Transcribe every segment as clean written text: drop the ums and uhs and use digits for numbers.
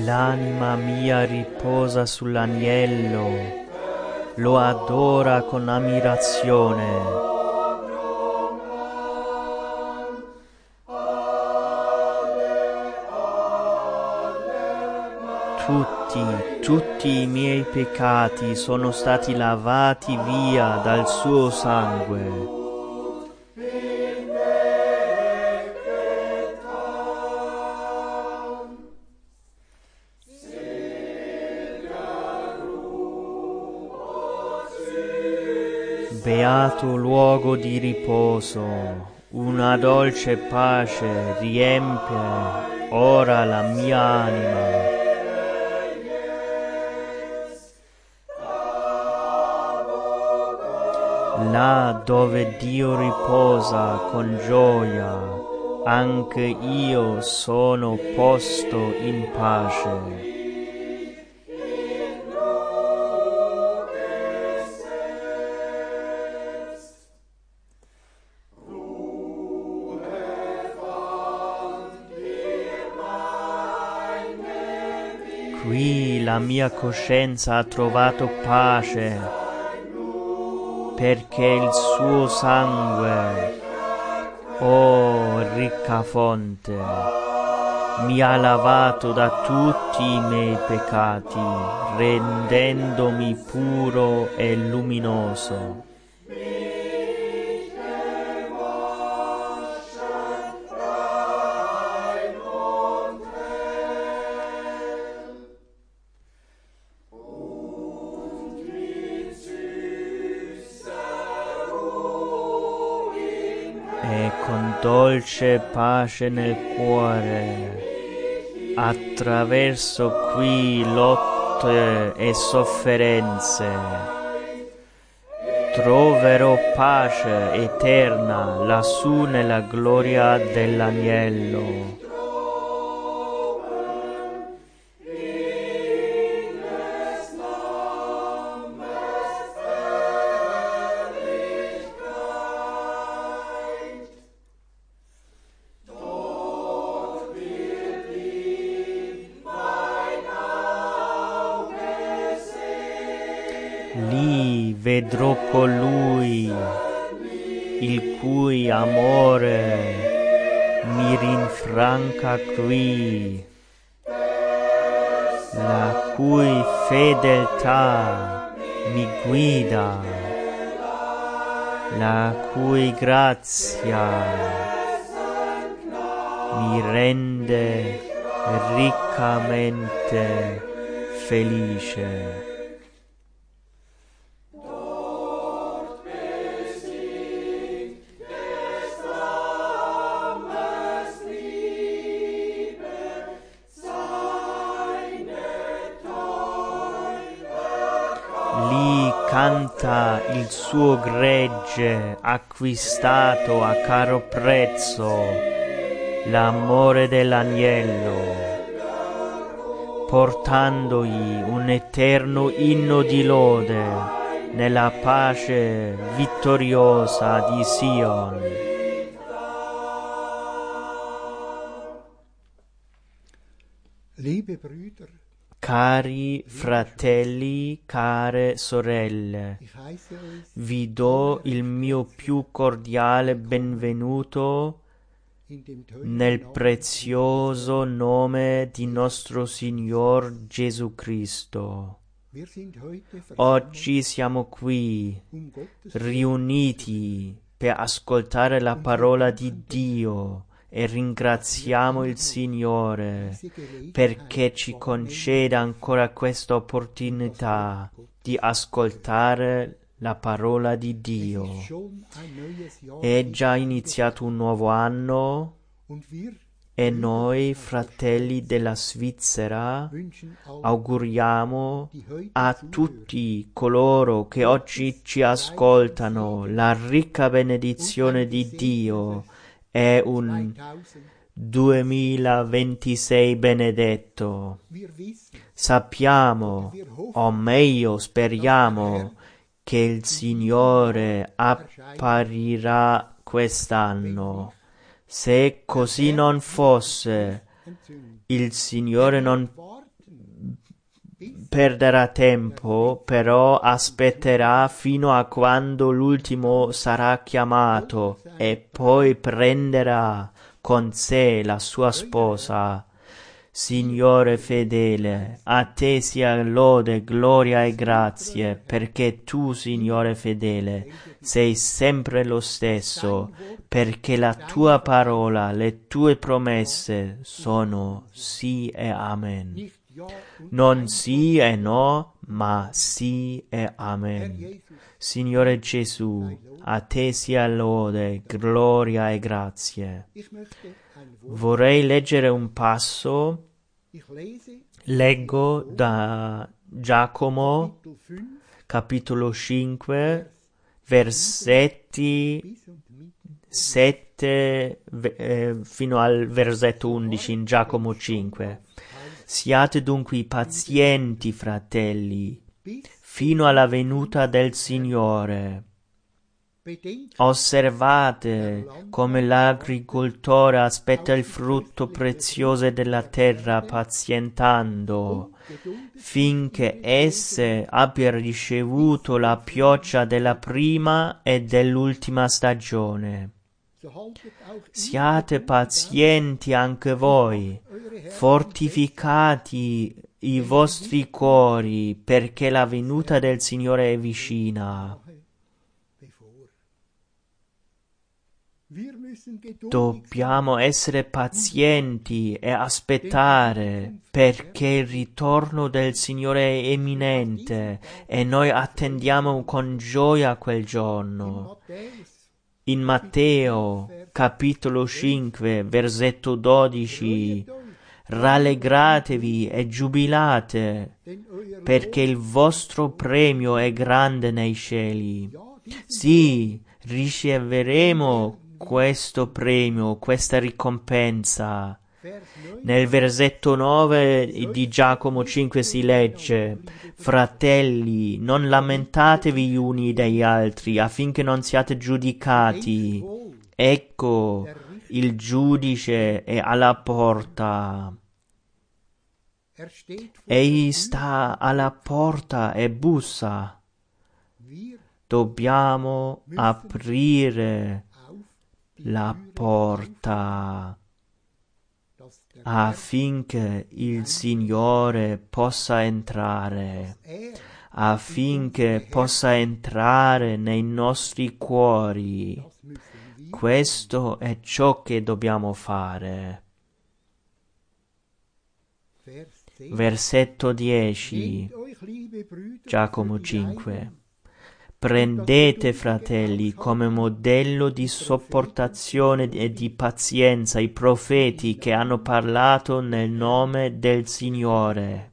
L'anima mia riposa sull'agnello, lo adora con ammirazione. Tutti i miei peccati sono stati lavati via dal suo sangue. Beato luogo di riposo, una dolce pace riempie ora la mia anima. Là dove Dio riposa con gioia, anche io sono posto in pace. Qui la mia coscienza ha trovato pace, perché il suo sangue, oh ricca fonte, mi ha lavato da tutti i miei peccati, rendendomi puro e luminoso. E con dolce pace nel cuore, attraverso qui lotte e sofferenze, troverò pace eterna lassù nella gloria dell'agnello. Lì vedrò colui il cui amore mi rinfranca qui, la cui fedeltà mi guida, la cui grazia mi rende riccamente felice. Lì canta il suo gregge acquistato a caro prezzo, l'amore dell'agnello, portandogli un eterno inno di lode nella pace vittoriosa di Sion. Liebe Brüder, Cari fratelli, care sorelle, ich heiße euch vi do il mio più cordiale benvenuto in dem teuren nel Namen prezioso nome di nostro Signor Gesù Cristo. Wir sind heute versammelt, Oggi siamo qui, Gottes riuniti per ascoltare la parola di Dio e ringraziamo il Signore perché ci concede ancora questa opportunità di ascoltare la parola di Dio. schon ein neues Jahr È già iniziato un nuovo anno und wir e noi, fratelli della Svizzera, wünschen auch auguriamo die heute a tutti coloro che oggi ci ascoltano la ricca benedizione di Dio e un 2026 benedetto. wir wissen, Sappiamo, o meglio speriamo, che il Signore apparirà quest'anno. Se così non fosse, entzünden. il Signore non perderà tempo, però aspetterà fino a quando l'ultimo sarà chiamato e poi prenderà con sé la sua sposa. Signore fedele, a te sia lode, gloria e grazie, perché tu, Signore fedele, sei sempre lo stesso, perché la tua parola, le tue promesse sono sì e amen. nicht Ja und Non Nein. sì e no, ma sì e Herr amen. Jesus, Signore Gesù, a te sia lode, gloria e grazie. ich möchte ein Wort, Vorrei leggere un passo. ich lese Leggo da Giacomo, Kapitel 5 capitolo 5, versetti bis und mit 7 fino al versetto 11 in Giacomo 5. Siate dunque pazienti, fratelli, bis fino alla venuta del Signore. bedenkt Osservate come l'agricoltore aspetta il frutto prezioso della terra pazientando geduldig finché esse abbia ricevuto la pioggia della prima e dell'ultima stagione. so haltet auch ihr Siate pazienti anche voi, eure Herzen fortificati i vostri cuori, perché la venuta del Signore è vicina. bevor. Wir müssen geduldig Dobbiamo essere pazienti e aspettare, perché il ritorno del Signore è imminente e noi attendiamo con gioia quel giorno. Matthäus In Matteo, capitolo 5, versetto 12, rallegratevi e giubilate, denn euer perché il vostro premio è grande nei cieli. Ja, diesen Sì, riceveremo questo premio, questa ricompensa. Vers 9 Nel versetto 9 di Giacomo 5 si legge: Fratelli, non lamentatevi gli uni degli altri, affinché non siate giudicati. wohl, Ecco, il giudice è alla porta. steht vor Egli sta alla porta e bussa. wir Dobbiamo aprire auf la porta dass der affinché il Signore possa entrare, affinché possa entrare nei nostri cuori. das müssen wir Questo è ciò che dobbiamo fare. Vers 10 Versetto 10, Nehmt euch, liebe Brüder, Giacomo für die 5. Leiden Prendete, fratelli, come modello di sopportazione e di pazienza i profeti che hanno parlato nel nome del Signore.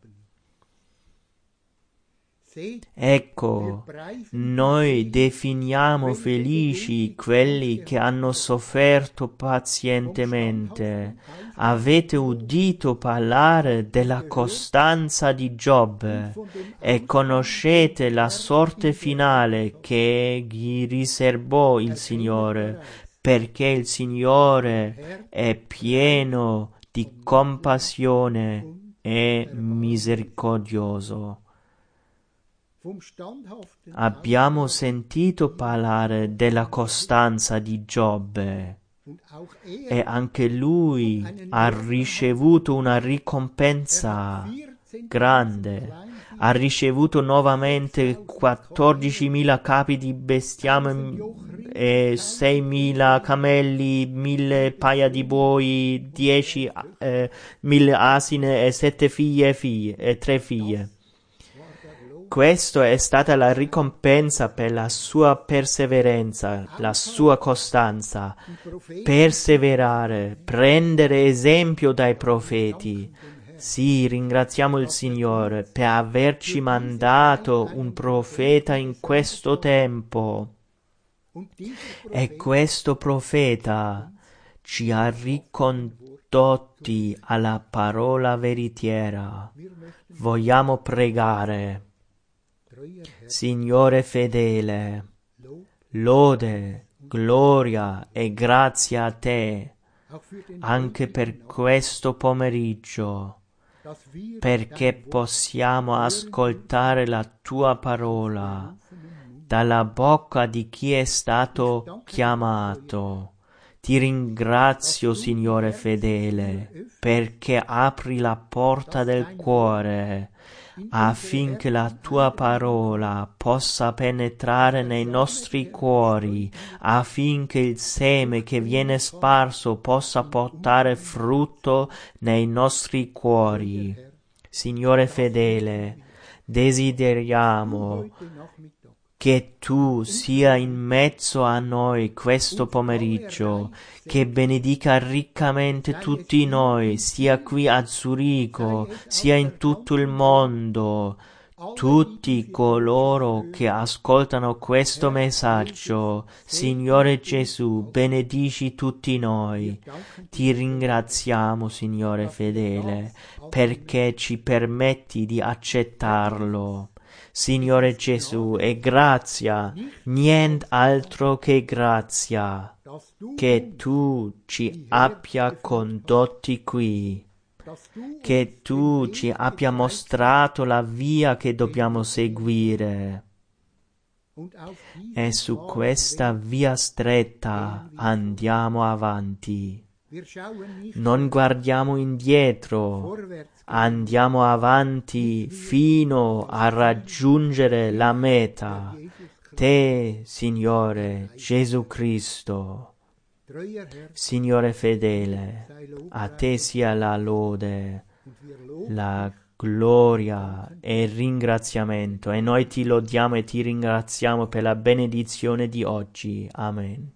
seht, Ecco, noi definiamo felici quelli che hanno sofferto pazientemente. Avete udito parlare della costanza di Giobbe e conoscete la sorte finale che gli riservò il Signore, perché il Signore è pieno di compassione e misericordioso. vom standhaften Abbiamo sentito parlare della costanza di Giobbe und auch e anche lui ha ricevuto una ricompensa 14 grande. Ha ricevuto nuovamente 14.000 capi di bestiame e 6.000 camelli, 1.000 paia di buoi, 10.000 asine e 7 figlie e 3 figlie. war der Lohn. Questa è stata la ricompensa per la sua perseveranza, la sua costanza. Die Propheten Perseverare, prendere esempio dai profeti. Sì, ringraziamo il Signore per averci mandato un profeta in questo tempo. und dieser E Prophet questo profeta ci ha ricondotti alla parola veritiera. wir möchten Vogliamo pregare. treuer Herr Signore fedele, Lob lode, gloria e grazia a te auch für den anche heutigen per questo pomeriggio. Abend, perché possiamo ascoltare la tua parola dalla bocca di chi è stato chiamato. Ti ringrazio, Signore fedele, perché apri la porta del cuore affinché la tua parola possa penetrare nei nostri cuori, affinché il seme che viene sparso possa portare frutto nei nostri cuori. Signore fedele, desideriamo che tu sia in mezzo a noi questo pomeriggio, che benedica riccamente tutti noi, sia qui a Zurigo, sia in tutto il mondo, tutti coloro che ascoltano questo messaggio. Signore Gesù, benedici tutti noi. Ti ringraziamo, Signore fedele, perché ci permetti di accettarlo. Signore Gesù, è grazia, nient'altro che grazia, che tu ci abbia condotti qui, che tu ci abbia mostrato la via che dobbiamo seguire. E su questa via stretta andiamo avanti. Non guardiamo indietro, andiamo avanti fino a raggiungere la meta, te, Signore Gesù Cristo. Signore fedele, a te sia la lode, la gloria e il ringraziamento, e noi ti lodiamo e ti ringraziamo per la benedizione di oggi. Amen.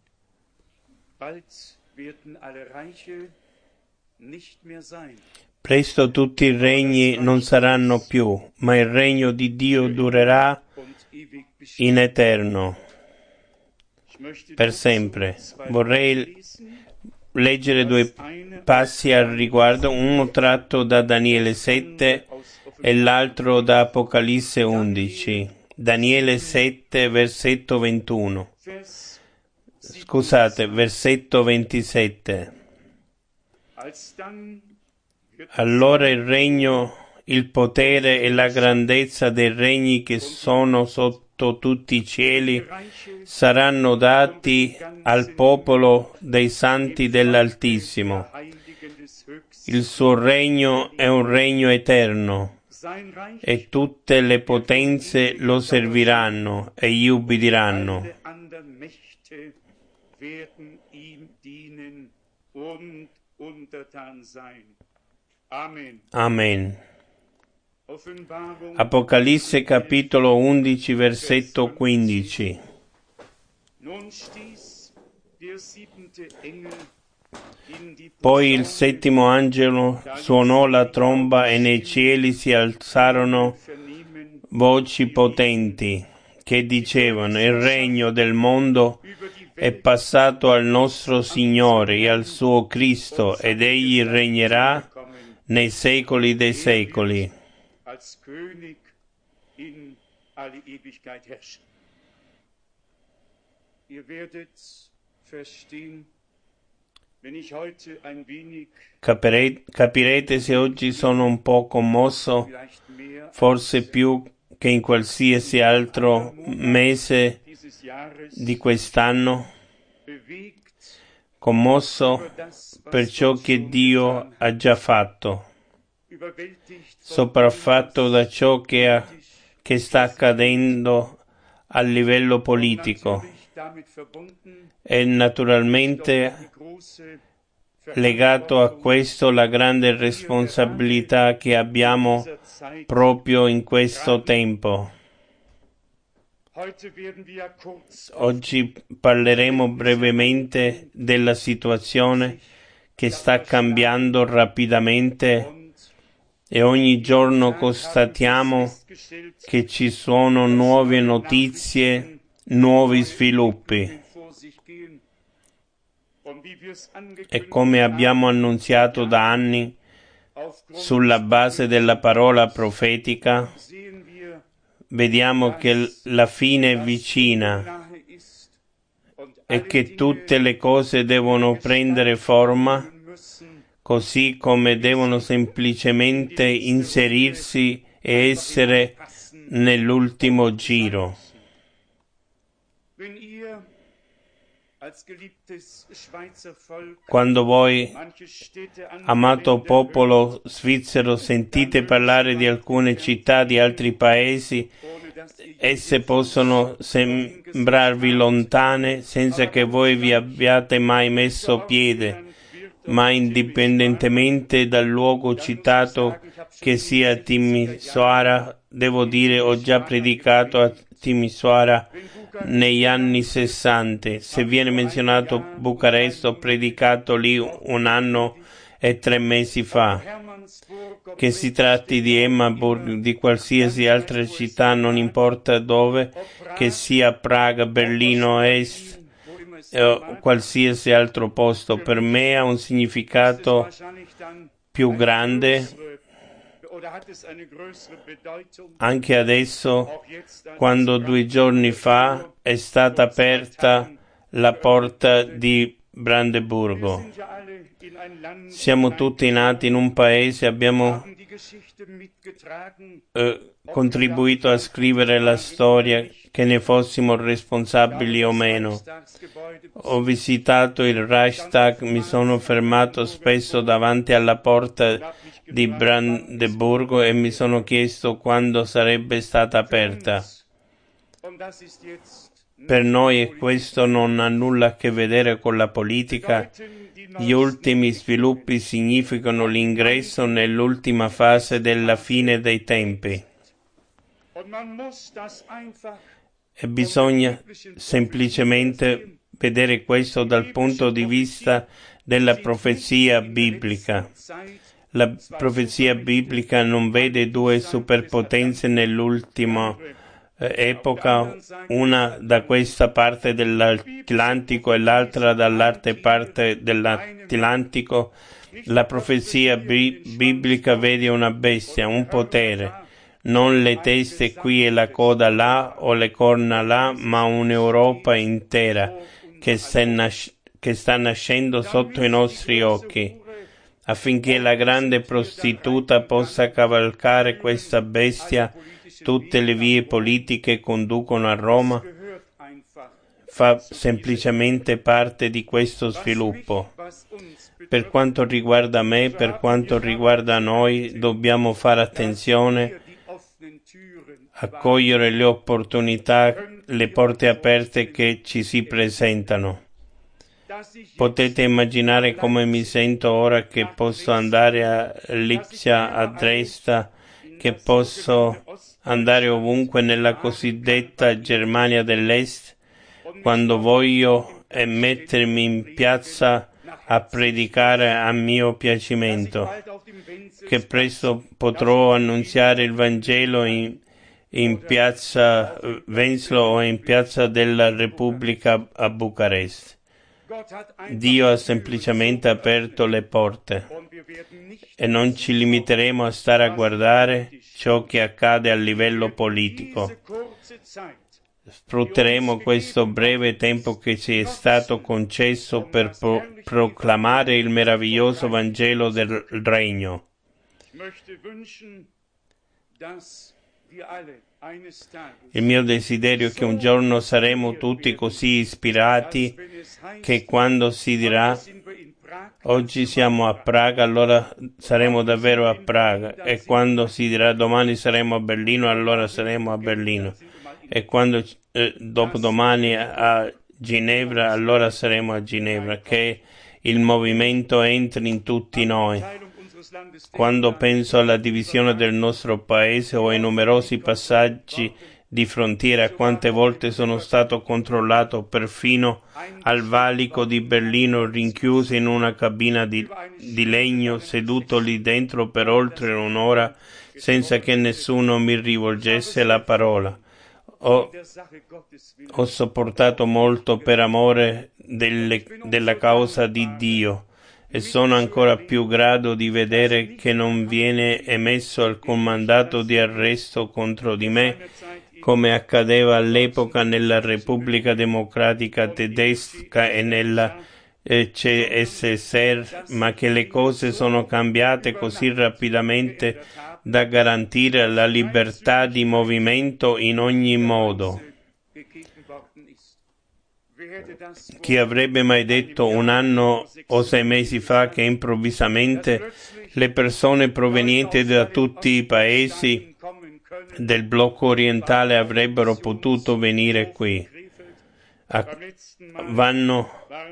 Presto tutti i regni non saranno più, ma il regno di Dio durerà in eterno, per sempre. Vorrei leggere due passi al riguardo, uno tratto da Daniele 7 e l'altro da Apocalisse 11. Daniele 7, versetto 21. Scusate, versetto 27. Allora il regno, il potere e la grandezza dei regni che sono sotto tutti i cieli saranno dati al popolo dei santi dell'Altissimo. Il suo regno è un regno eterno e tutte le potenze lo serviranno e gli ubbidiranno. Amen. Apocalisse capitolo 11 versetto 15. Poi il settimo angelo suonò la tromba e nei cieli si alzarono voci potenti che dicevano: il regno del mondo è passato al nostro Signore e al suo Cristo, ed egli regnerà nei secoli dei secoli. Capirete se oggi sono un po' commosso, forse più che in qualsiasi altro mese di quest'anno, commosso per ciò che Dio ha già fatto, sopraffatto da ciò che sta accadendo a livello politico e naturalmente legato a questo la grande responsabilità che abbiamo proprio in questo tempo. Oggi parleremo brevemente della situazione che sta cambiando rapidamente e ogni giorno constatiamo che ci sono nuove notizie, nuovi sviluppi. E come abbiamo annunziato da anni, sulla base della parola profetica, vediamo che la fine è vicina e che tutte le cose devono prendere forma così come devono semplicemente inserirsi e essere nell'ultimo giro. Quando voi, amato popolo svizzero, sentite parlare di alcune città di altri paesi, esse possono sembrarvi lontane senza che voi vi abbiate mai messo piede, ma indipendentemente dal luogo citato, che sia Timisoara, devo dire, ho già predicato a Timisoara negli anni 60. Se viene menzionato Bucarest, ho predicato lì 1 anno e 3 mesi fa. Che si tratti di Emmaburg, di qualsiasi altra città, non importa dove, che sia Praga, Berlino Est o qualsiasi altro posto, per me ha un significato più grande. Anche adesso, quando 2 giorni fa è stata aperta la porta di Brandeburgo. Siamo tutti nati in un paese, abbiamo contribuito a scrivere la storia, che ne fossimo responsabili o meno. Ho visitato il Reichstag, mi sono fermato spesso davanti alla porta di Brandeburgo e mi sono chiesto quando sarebbe stata aperta. Per noi questo non ha nulla a che vedere con la politica. Gli ultimi sviluppi significano l'ingresso nell'ultima fase della fine dei tempi. E bisogna semplicemente vedere questo dal punto di vista della profezia biblica. La profezia biblica non vede 2 superpotenze nell'ultima epoca, una da questa parte dell'Atlantico e l'altra dall'altra parte dell'Atlantico. La profezia biblica vede una bestia, un potere, non le teste qui e la coda là o le corna là, ma un'Europa intera che sta nascendo sotto i nostri occhi. Affinché la grande prostituta possa cavalcare questa bestia, tutte le vie politiche conducono a Roma, fa semplicemente parte di questo sviluppo. Per quanto riguarda me, per quanto riguarda noi, dobbiamo fare attenzione a cogliere le opportunità, le porte aperte che ci si presentano. Potete immaginare come mi sento ora che posso andare a Lipsia, a Dresda, che posso andare ovunque nella cosiddetta Germania dell'Est, quando voglio, e mettermi in piazza a predicare a mio piacimento, che presto potrò annunziare il Vangelo in piazza Wenzlo o in piazza della Repubblica a Bucarest. Dio ha semplicemente aperto le porte e non ci limiteremo a stare a guardare ciò che accade a livello politico. Sfrutteremo questo breve tempo che ci è stato concesso per proclamare il meraviglioso Vangelo del Regno. Il mio desiderio è che un giorno saremo tutti così ispirati che quando si dirà oggi siamo a Praga, allora saremo davvero a Praga, e quando si dirà domani saremo a Berlino, allora saremo a Berlino, e quando dopodomani a Ginevra, allora saremo a Ginevra, che il movimento entri in tutti noi. Quando penso alla divisione del nostro paese o ai numerosi passaggi di frontiera, quante volte sono stato controllato perfino al valico di Berlino, rinchiuso in una cabina di legno, seduto lì dentro per oltre un'ora senza che nessuno mi rivolgesse la parola. Ho sopportato molto per amore della causa di Dio. E sono ancora più grado di vedere che non viene emesso alcun mandato di arresto contro di me, come accadeva all'epoca nella Repubblica Democratica Tedesca e nella c'è SSR, ma che le cose sono cambiate così rapidamente da garantire la libertà di movimento in ogni modo. Chi avrebbe mai detto un anno o 6 mesi fa che improvvisamente le persone provenienti da tutti i paesi del blocco orientale avrebbero potuto venire qui? Vanno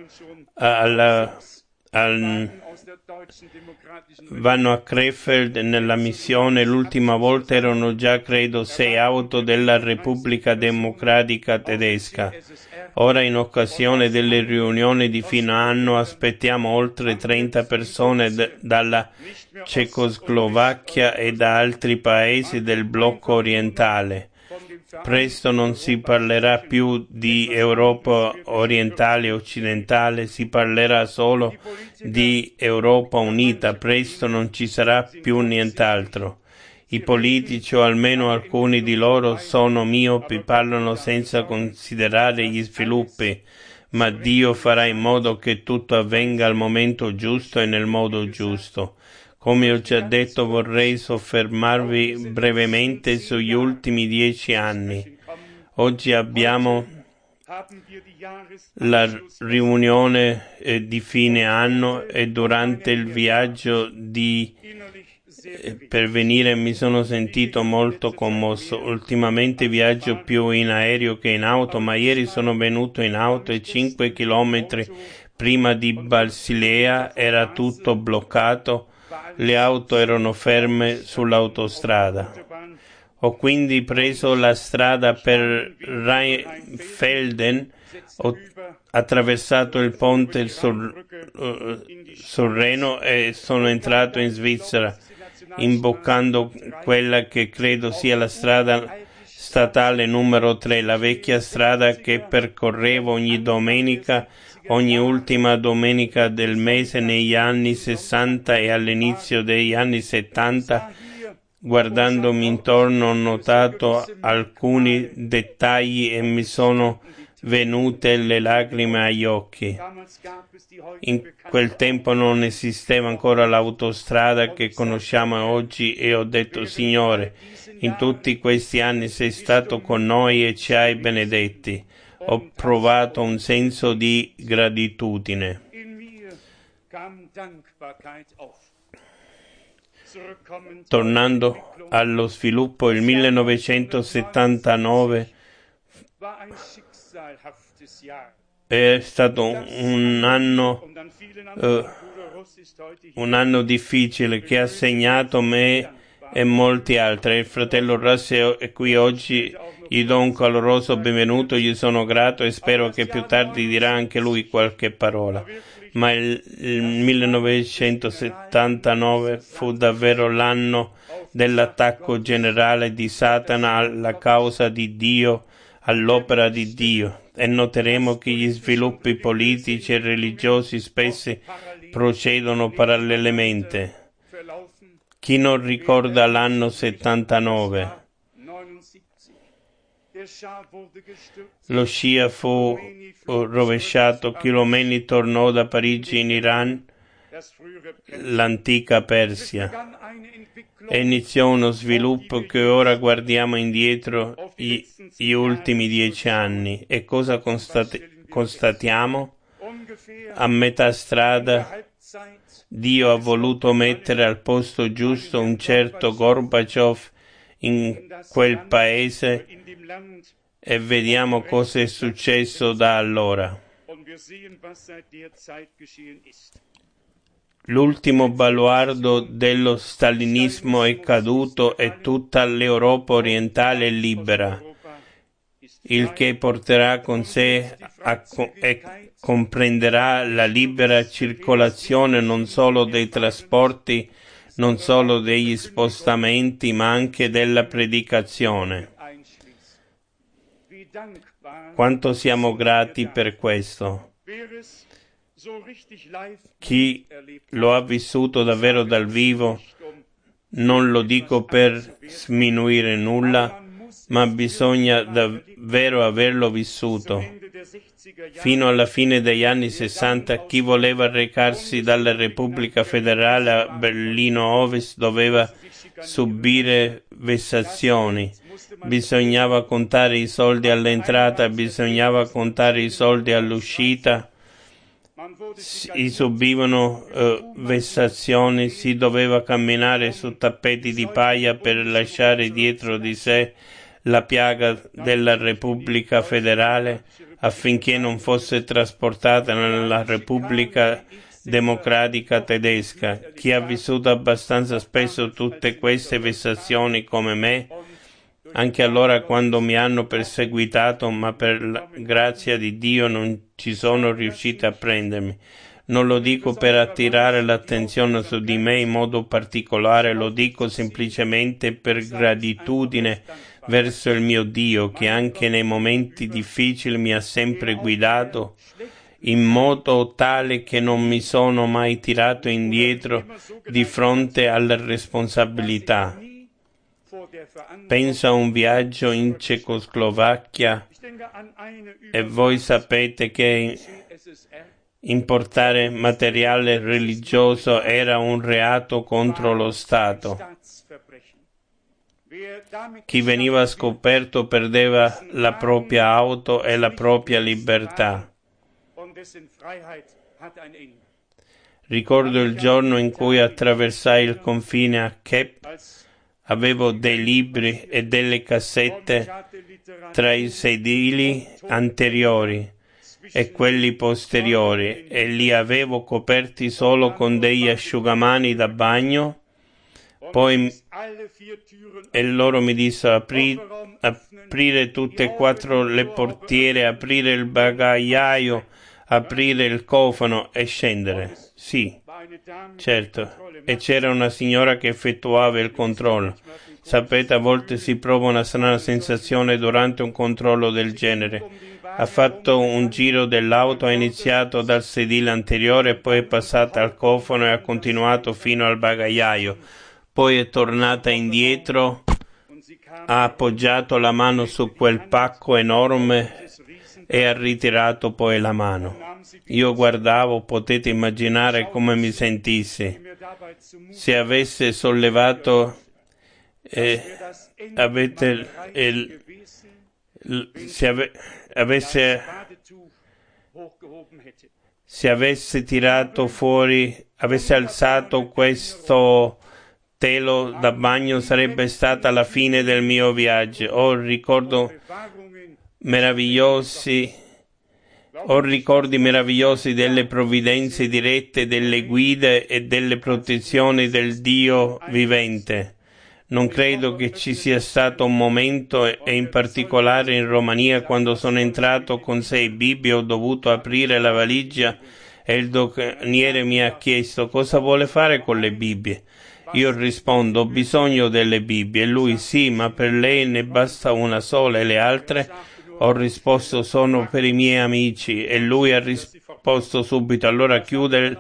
a Krefeld nella missione. L'ultima volta erano già, credo, 6 auto della Repubblica Democratica Tedesca. Ora, in occasione delle riunioni di fine anno, aspettiamo oltre 30 persone dalla Cecoslovacchia e da altri paesi del blocco orientale. Presto non si parlerà più di Europa orientale e occidentale, si parlerà solo di Europa unita. Presto non ci sarà più nient'altro. I politici, o almeno alcuni di loro, sono miopi, parlano senza considerare gli sviluppi, ma Dio farà in modo che tutto avvenga al momento giusto e nel modo giusto. Come ho già detto, vorrei soffermarvi brevemente sugli ultimi 10 anni. Oggi abbiamo la riunione di fine anno e durante il viaggio per venire mi sono sentito molto commosso. Ultimamente viaggio più in aereo che in auto, ma ieri sono venuto in auto e 5 chilometri prima di Basilea era tutto bloccato. Le auto erano ferme sull'autostrada. Ho quindi preso la strada per Rheinfelden, ho attraversato il ponte sul Reno e sono entrato in Svizzera, imboccando quella che credo sia la strada statale numero 3, la vecchia strada che percorrevo ogni ultima domenica del mese negli anni 60 e all'inizio degli anni 70. Guardandomi intorno ho notato alcuni dettagli e mi sono venute le lacrime agli occhi. In quel tempo non esisteva ancora l'autostrada che conosciamo oggi e ho detto: Signore, in tutti questi anni sei stato con noi e ci hai benedetti. Ho provato un senso di gratitudine. Tornando allo sviluppo, il 1979 è stato un anno difficile che ha segnato me e molti altri. Il fratello Russell è qui oggi, gli do un caloroso benvenuto, gli sono grato e spero che più tardi dirà anche lui qualche parola. Ma il 1979 fu davvero l'anno dell'attacco generale di Satana alla causa di Dio, all'opera di Dio, e noteremo che gli sviluppi politici e religiosi spesso procedono parallelamente. Chi non ricorda l'anno 79? Lo Shia fu rovesciato, Chilomeni tornò da Parigi in Iran, l'antica Persia, e iniziò uno sviluppo che ora guardiamo indietro gli ultimi 10 anni. E cosa constatiamo? A metà strada Dio ha voluto mettere al posto giusto un certo Gorbaciov in quel paese e vediamo cosa è successo da allora. L'ultimo baluardo dello stalinismo è caduto e tutta l'Europa orientale è libera, il che porterà con sé e comprenderà la libera circolazione non solo dei trasporti, non solo degli spostamenti, ma anche della predicazione. Quanto siamo grati per questo. Chi lo ha vissuto davvero dal vivo, non lo dico per sminuire nulla, ma bisogna davvero averlo vissuto. Fino alla fine degli anni 60 chi voleva recarsi dalla Repubblica Federale a Berlino Ovest doveva subire vessazioni. Bisognava contare i soldi all'entrata, bisognava contare i soldi all'uscita. Si subivano vessazioni, si doveva camminare su tappeti di paglia per lasciare dietro di sé la piaga della Repubblica Federale affinché non fosse trasportata nella Repubblica Democratica Tedesca. Chi ha vissuto abbastanza spesso tutte queste vessazioni come me, anche allora quando mi hanno perseguitato, ma per la grazia di Dio non ci sono riusciti a prendermi. Non lo dico per attirare l'attenzione su di me in modo particolare, lo dico semplicemente per gratitudine verso il mio Dio, che anche nei momenti difficili mi ha sempre guidato in modo tale che non mi sono mai tirato indietro di fronte alle responsabilità. Penso a un viaggio in Cecoslovacchia e voi sapete che importare materiale religioso era un reato contro lo Stato. Chi veniva scoperto perdeva la propria auto e la propria libertà. Ricordo il giorno in cui attraversai il confine a Kep. Avevo dei libri e delle cassette tra i sedili anteriori e quelli posteriori e li avevo coperti solo con degli asciugamani da bagno. Poi loro mi dissero aprire tutte e quattro le portiere, aprire il bagagliaio, aprire il cofano e scendere. Sì, certo. E c'era una signora che effettuava il controllo. Sapete, a volte si prova una strana sensazione durante un controllo del genere. Ha fatto un giro dell'auto, ha iniziato dal sedile anteriore, poi è passata al cofano e ha continuato fino al bagagliaio. Poi è tornata indietro, ha appoggiato la mano su quel pacco enorme e ha ritirato poi la mano. Io guardavo, potete immaginare come mi sentissi. Se avesse sollevato se avesse tirato fuori, avesse alzato questo telo da bagno, sarebbe stata la fine del mio viaggio. Ho ricordi meravigliosi delle provvidenze dirette, delle guide e delle protezioni del Dio vivente. Non credo che ci sia stato un momento, e in particolare in Romania, quando sono entrato con 6 Bibbie, ho dovuto aprire la valigia e il doganiere mi ha chiesto cosa vuole fare con le Bibbie. Io rispondo, ho bisogno delle Bibbie. E lui, sì, ma per lei ne basta una sola e le altre? Ho risposto, sono per i miei amici. E lui ha risposto subito, allora chiuda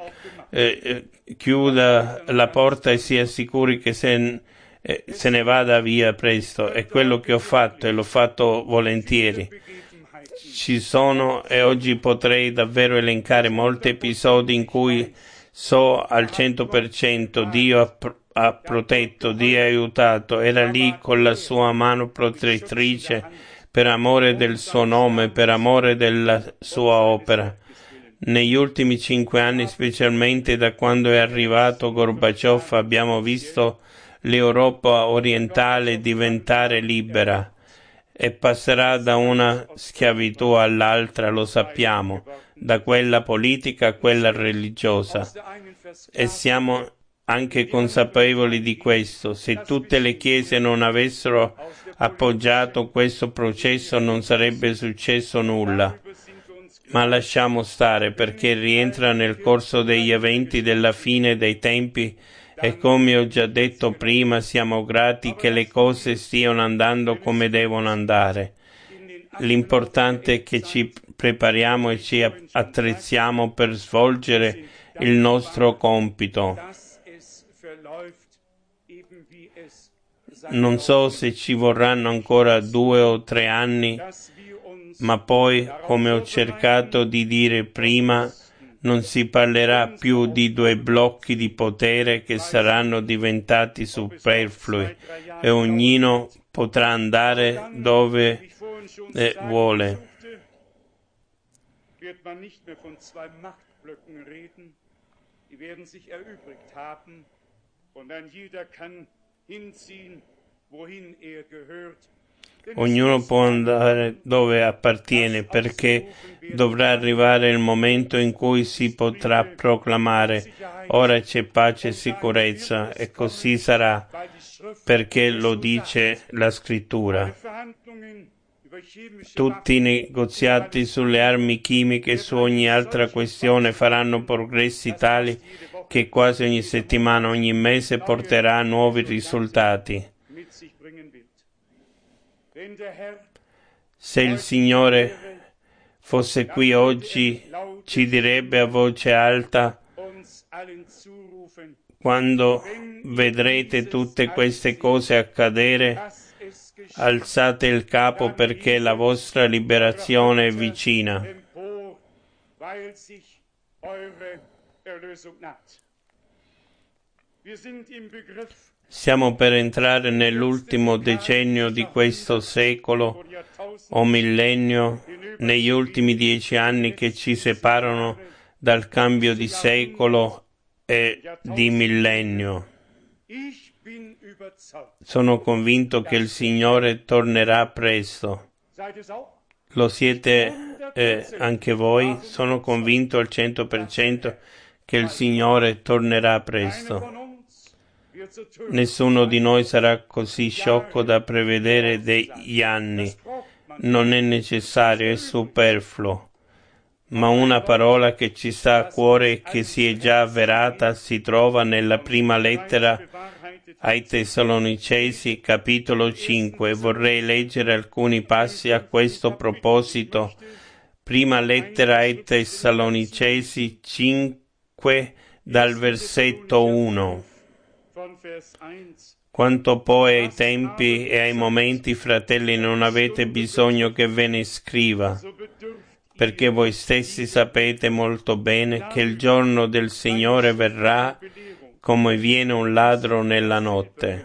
la porta e si assicuri che se ne vada via presto. È quello che ho fatto e l'ho fatto volentieri. Ci sono, e oggi potrei davvero elencare molti episodi in cui so al 100% Dio ha protetto, Dio ha aiutato, era lì con la sua mano protettrice per amore del suo nome, per amore della sua opera. Negli ultimi 5 anni, specialmente da quando è arrivato Gorbaciov, abbiamo visto l'Europa orientale diventare libera e passerà da una schiavitù all'altra, lo sappiamo, da quella politica a quella religiosa. E siamo anche consapevoli di questo. Se tutte le chiese non avessero appoggiato questo processo non sarebbe successo nulla. Ma lasciamo stare, perché rientra nel corso degli eventi della fine dei tempi e come ho già detto prima siamo grati che le cose stiano andando come devono andare. L'importante è che ci prepariamo e ci attrezziamo per svolgere il nostro compito. Non so se ci vorranno ancora 2 o 3 anni, ma poi, come ho cercato di dire prima, non si parlerà più di 2 blocchi di potere che saranno diventati superflui e ognuno potrà andare dove vuole. Wird man nicht mehr von 2 Machtblöcken reden, die werden sich erübrigt haben und ein jeder kann hinziehen, wohin gehört. Ognuno può andare dove appartiene, perché dovrà arrivare il momento in cui si potrà proclamare: ora c'è pace e sicurezza, e così sarà, perché lo dice la Scrittura. Tutti i negoziati sulle armi chimiche e su ogni altra questione faranno progressi tali che quasi ogni settimana, ogni mese porterà a nuovi risultati. Se il Signore fosse qui oggi, ci direbbe a voce alta: quando vedrete tutte queste cose accadere, alzate il capo, perché la vostra liberazione è vicina. Siamo per entrare nell'ultimo decennio di questo secolo o millennio, negli ultimi 10 anni che ci separano dal cambio di secolo e di millennio. Sono convinto che il Signore tornerà presto. Lo siete anche voi? Sono convinto al 100% che il Signore tornerà presto. Nessuno di noi sarà così sciocco da prevedere degli anni. Non è necessario, è superfluo. Ma una parola che ci sta a cuore e che si è già avverata si trova nella prima lettera ai Tessalonicesi, capitolo 5. Vorrei leggere alcuni passi a questo proposito. Prima lettera ai Tessalonicesi 5, dal versetto 1. Quanto poi ai tempi e ai momenti, fratelli, non avete bisogno che ve ne scriva, perché voi stessi sapete molto bene che il giorno del Signore verrà come viene un ladro nella notte.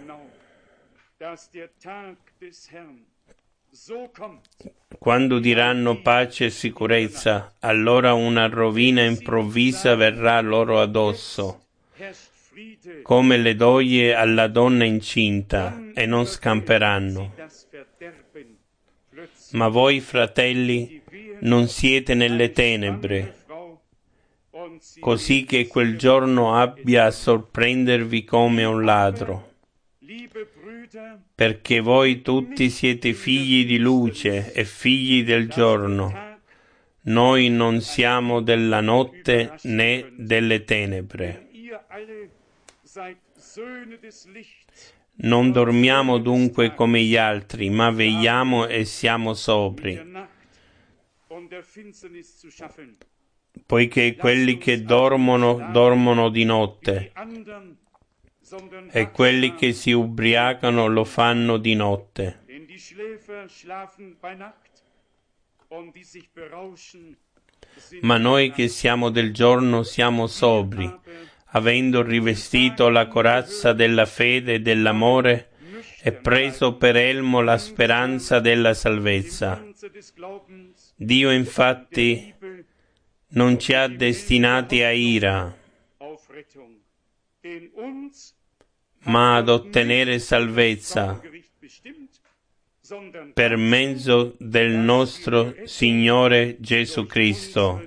Quando diranno pace e sicurezza, allora una rovina improvvisa verrà loro addosso, come le doglie alla donna incinta, e non scamperanno. Ma voi, fratelli, non siete nelle tenebre, così che quel giorno abbia a sorprendervi come un ladro. Perché voi tutti siete figli di luce e figli del giorno. Noi non siamo della notte né delle tenebre. Non dormiamo dunque come gli altri, ma vegliamo e siamo sobri. Poiché quelli che dormono, dormono di notte, e quelli che si ubriacano lo fanno di notte. Ma noi che siamo del giorno siamo sobri, avendo rivestito la corazza della fede e dell'amore e preso per elmo la speranza della salvezza. Dio infatti non ci ha destinati a ira, ma ad ottenere salvezza per mezzo del nostro Signore Gesù Cristo.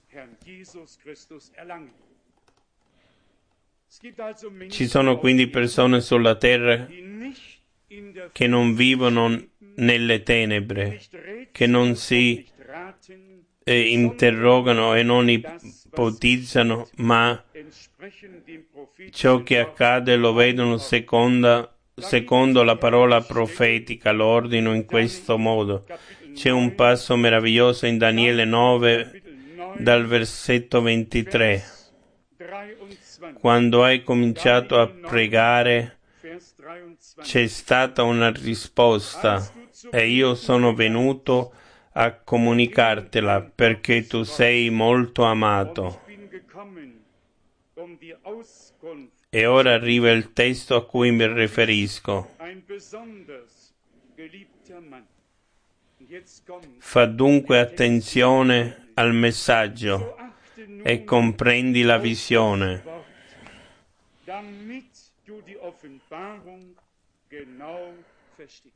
Ci sono quindi persone sulla terra che non vivono nelle tenebre, che non si interrogano e non ipotizzano, ma ciò che accade lo vedono secondo la parola profetica, lo ordino in questo modo. C'è un passo meraviglioso in Daniele 9, dal versetto 23. Quando hai cominciato a pregare, Vers 23. c'è stata una risposta e io sono venuto a comunicartela perché tu sei molto Und amato. ich bin gekommen, die Auskunft, E ora arriva il testo a cui mi riferisco. ein besonders geliebter Mann. Und jetzt kommt, Fa dunque attenzione al messaggio so achte nun e comprendi la auf das visione. Wort, damit du die Offenbarung genau verstehst.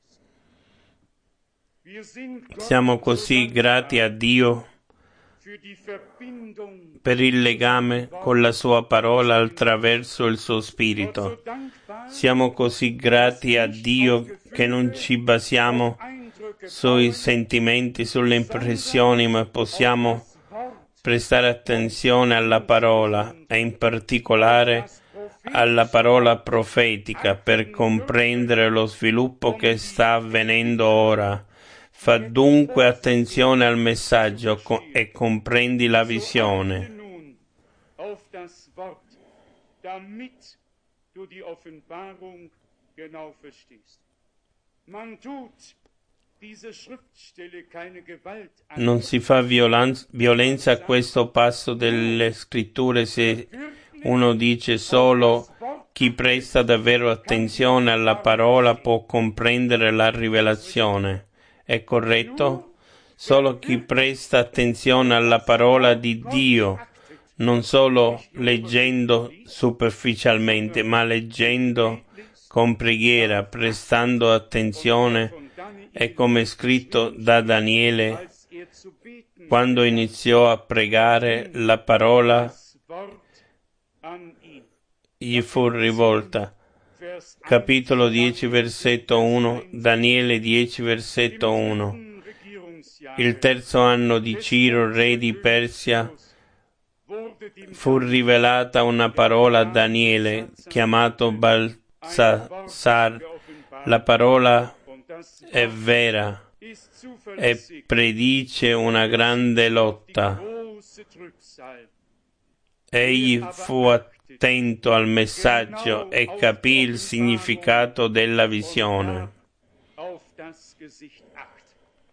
Wir sind Gott Siamo so così grati a dankbar Dio für die Verbindung per il legame con la sua parola attraverso il suo Gott spirito. so dankbar, Siamo così grati a Dio che non ci basiamo Eindrücke sui bauen, sentimenti, sulle impressioni, ma possiamo das Wort, prestare attenzione alla parola e in particolare das Prophet, alla parola profetica per comprendere lo sviluppo che sta avvenendo ora. Fa dunque attenzione al messaggio e comprendi la so achte visione. nun auf das Wort, damit du die Offenbarung genau verstehst. Man tut diese Schriftstelle keine Gewalt an. Non si fa violenza a questo passo delle scritture se uno dice solo chi presta davvero attenzione alla parola può comprendere la rivelazione. È corretto? Solo chi presta attenzione alla parola di Dio, non solo leggendo superficialmente, ma leggendo con preghiera, prestando attenzione, è come scritto da Daniele Als zu beten quando iniziò a pregare, la parola das Wort an ihn. gli fu rivolta. Vers 1. Capitolo 10, versetto 1, Daniele 10, versetto 1. Regierungsjahr Il terzo anno di Ciro, re di Persia, wurde dem fu rivelata una parola a Daniele, chiamato Baltasar. La parola und das è vera ist e zuverlässig. predice una grande lotta. Große Trübsal. Egli fu attento al messaggio e capì il significato della visione. Auf das Gesicht acht.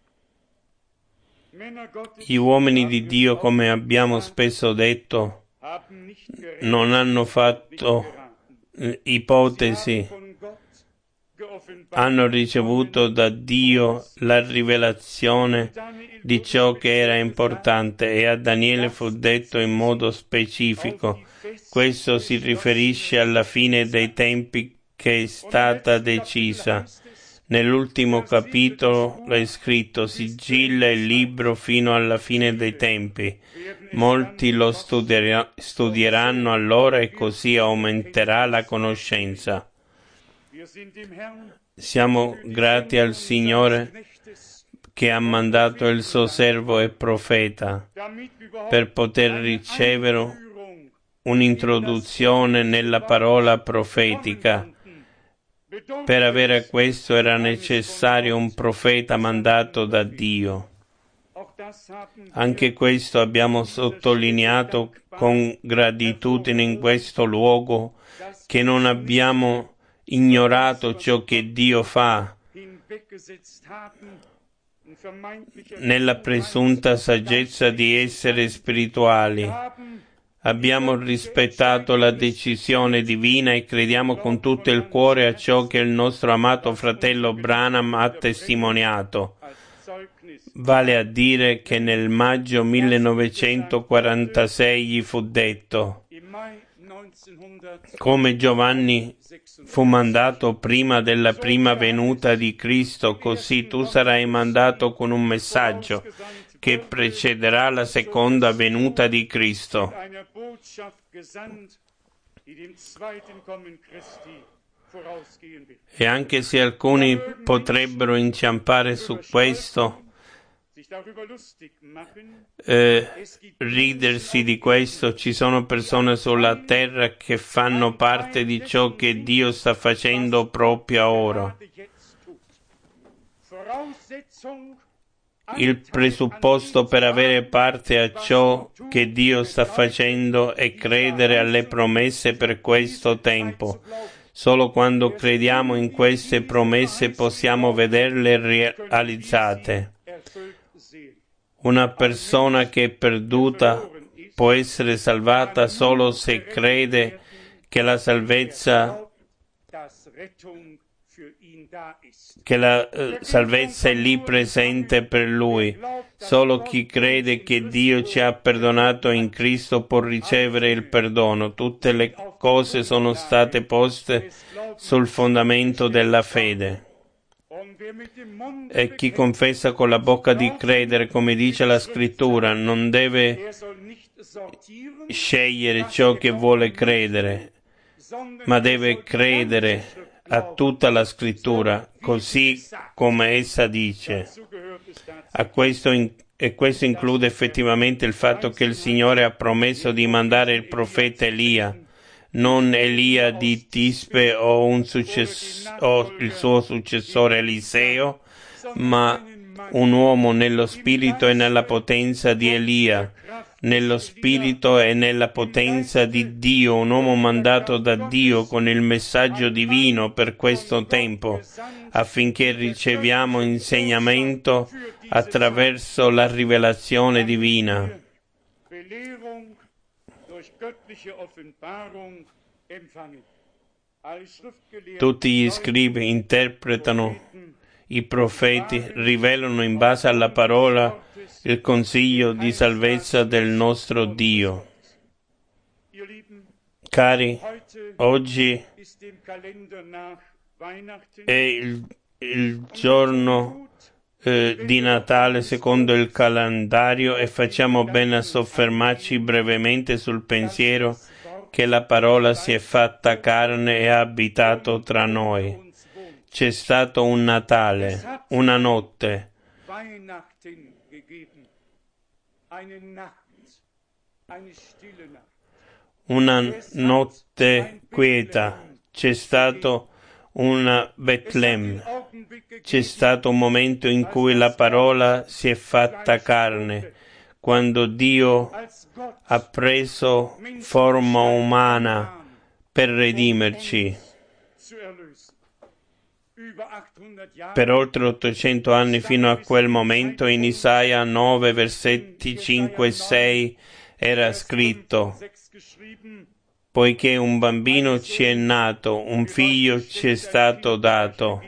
Männer Gottes Gli uomini di Dio, come abbiamo spesso detto, haben nicht geredet, non hanno fatto ipotesi, von Gott geoffenbart hanno ricevuto da Dio la rivelazione di ciò che era importante e a Daniele fu detto in modo specifico. Questo si riferisce alla fine dei tempi che è stata decisa. Nell'ultimo capitolo è scritto: sigilla il libro fino alla fine dei tempi. Molti lo studieranno allora e così aumenterà la conoscenza. Wir sind dem Herrn Siamo grati al Signore Knechtes, che ha mandato il suo servo e profeta damit wir überhaupt per poter eine ricevere Einführung un'introduzione nella parola profetica. konnten. Bedeutet Per avere es, questo era necessario un profeta mandato da Dio. auch das haben Anche questo abbiamo sottolineato con gratitudine in questo luogo, che non abbiamo ignorato ciò che Dio fa hinweggesetzt haben in vermeintlicher nella presunta saggezza di essere spirituali. haben Abbiamo rispettato la decisione divina e crediamo con tutto il cuore a ciò che il nostro amato fratello Branham ha testimoniato. als Zeugnis Vale a dire che nel maggio 1946 gli fu detto: im Mai 1946 come Giovanni fu mandato prima della prima venuta di Cristo, così tu sarai mandato con un messaggio che precederà la seconda venuta di Cristo. einer Botschaft gesandt, die dem zweiten Kommen Christi vorausgehen wird. E anche se alcuni potrebbero inciampare su questo, Sich darüber lustig machen, ridersi di questo, ci sono persone sulla terra che fanno parte di ciò che Dio sta facendo proprio ora. gerade jetzt tut. Voraussetzung Il presupposto per avere parte a ciò che Dio sta facendo è credere alle promesse per questo tempo. Solo quando crediamo in queste promesse possiamo vederle realizzate. Una persona che è perduta può essere salvata solo se crede che la salvezza è lì presente per lui. Solo chi crede che Dio ci ha perdonato in Cristo può ricevere il perdono. Tutte le cose sono state poste sul fondamento della fede. E chi confessa con la bocca di credere, come dice la Scrittura, non deve scegliere ciò che vuole credere, ma deve credere a tutta la Scrittura, così come essa dice. Questo include effettivamente il fatto che il Signore ha promesso di mandare il profeta Elia, non Elia di Tisbe o il suo successore Eliseo, ma un uomo nello spirito e nella potenza di Elia, nello spirito e nella potenza di Dio, un uomo mandato da Dio con il messaggio divino per questo tempo, affinché riceviamo insegnamento attraverso la rivelazione divina. Tutti gli scribi interpretano, i profeti rivelano in base alla parola il consiglio di salvezza del nostro Dio. Cari, oggi è il giorno di Natale secondo il calendario e facciamo bene a soffermarci brevemente sul pensiero che la parola si è fatta carne e ha abitato tra noi. C'è stato un Natale, una notte, una notte quieta, c'è stato una Betlemme, c'è stato un momento in cui la parola si è fatta carne, quando Dio ha preso forma umana per redimerci. Per oltre 800 anni fino a quel momento in Isaia 9, versetti 5 e 6 era scritto: poiché un bambino ci è nato, un figlio ci è stato dato.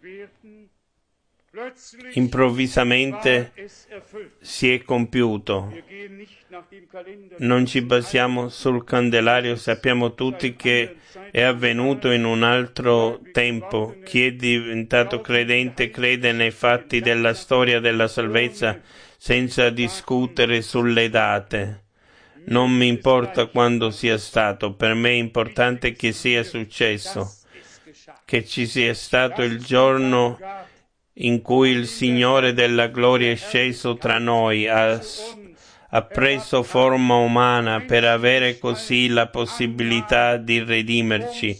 Improvvisamente si è compiuto. Non ci basiamo sul candelario, sappiamo tutti che è avvenuto in un altro tempo. Chi è diventato credente crede nei fatti della storia della salvezza senza discutere sulle date. Non mi importa quando sia stato, per me è importante che sia successo, che ci sia stato il giorno in cui il Signore della gloria è sceso tra noi, ha preso forma umana per avere così la possibilità di redimerci,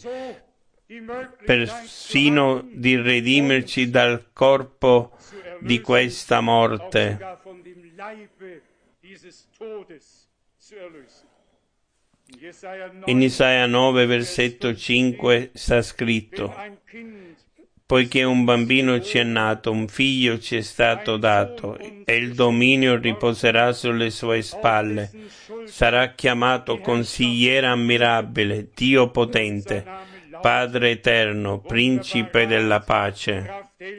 persino di redimerci dal corpo di questa morte. In Isaia 9, versetto 5 sta scritto: poiché un bambino ci è nato, un figlio ci è stato dato, e il dominio riposerà sulle sue spalle. Sarà chiamato Consigliere ammirabile, Dio potente, Padre eterno, Principe della pace.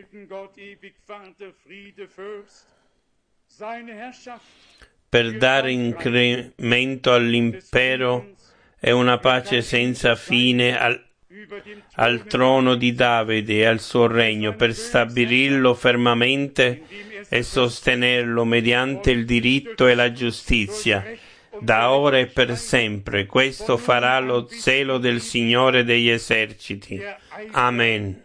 Per dare incremento all'impero e una pace senza fine al trono di Davide e al suo regno, per stabilirlo fermamente e sostenerlo mediante il diritto e la giustizia, da ora e per sempre. Questo farà lo zelo del Signore degli eserciti. Amen.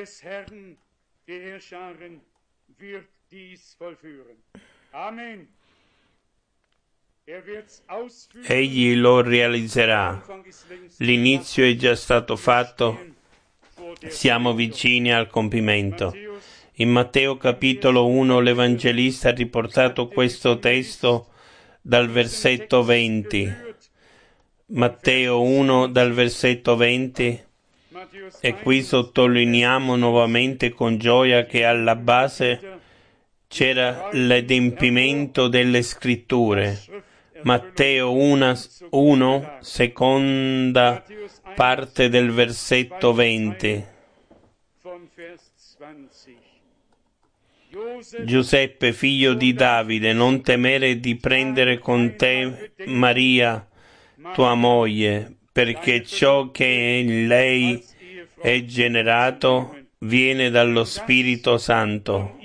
Egli lo realizzerà. L'inizio è già stato fatto, siamo vicini al compimento. In Matteo capitolo 1 l'Evangelista ha riportato questo testo dal versetto 20. Matteo 1 dal versetto 20. E qui sottolineiamo nuovamente con gioia che alla base c'era l'adempimento delle scritture. Matteo 1, seconda parte del versetto 20. Giuseppe, figlio di Davide, non temere di prendere con te Maria, tua moglie, perché ciò che in lei è generato viene dallo Spirito Santo.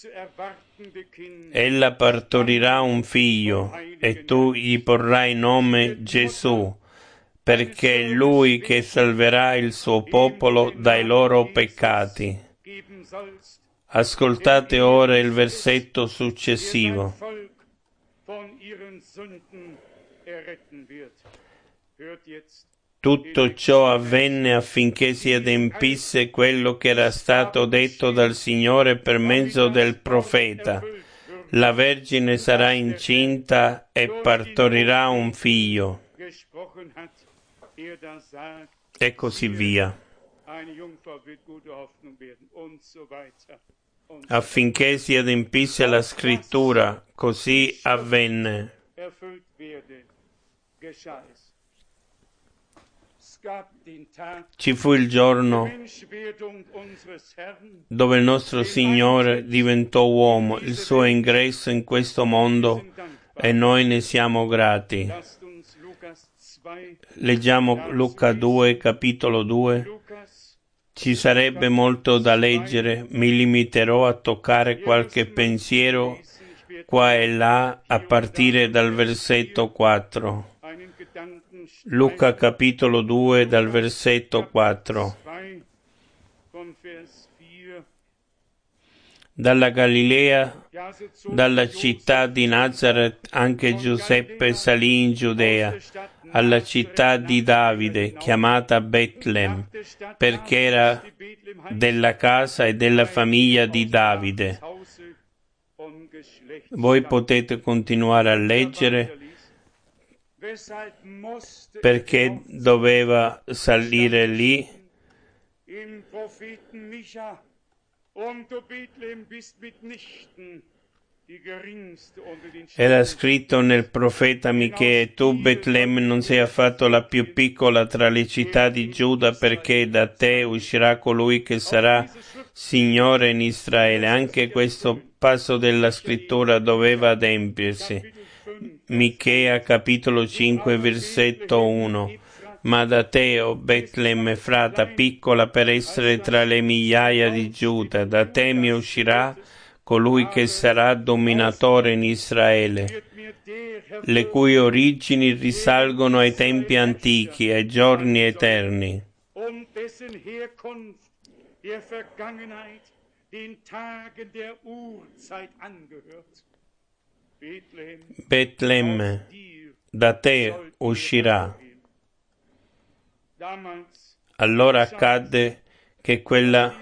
Ella partorirà un figlio e tu gli porrai nome Gesù, perché è lui che salverà il suo popolo dai loro peccati. Ascoltate ora il versetto successivo. Tutto ciò avvenne affinché si adempisse quello che era stato detto dal Signore per mezzo del profeta. La Vergine sarà incinta e partorirà un figlio. E così via. Affinché si adempisse la scrittura, così avvenne. Ci fu il giorno dove il nostro Signore diventò uomo, il suo ingresso in questo mondo, e noi ne siamo grati. Leggiamo Luca 2, capitolo 2. Ci sarebbe molto da leggere, mi limiterò a toccare qualche pensiero qua e là a partire dal versetto 4. Luca capitolo 2 dal versetto 4. Dalla Galilea, dalla città di Nazaret, anche Giuseppe salì in Giudea, alla città di Davide, chiamata Betlem, perché era della casa e della famiglia di Davide. Voi potete continuare a leggere perché doveva salire lì. Era scritto nel profeta Michea: tu Betlemme non sei affatto la più piccola tra le città di Giuda, perché da te uscirà colui che sarà Signore in Israele. Anche questo passo della scrittura doveva adempiersi. Michea capitolo 5 versetto 1. Ma da te, o Betlemme Efrata, piccola per essere tra le migliaia di Giuda, da te mi uscirà colui che sarà dominatore in Israele, le cui origini risalgono ai tempi antichi, ai giorni eterni. Betlemme, da te uscirà. Allora accadde che quella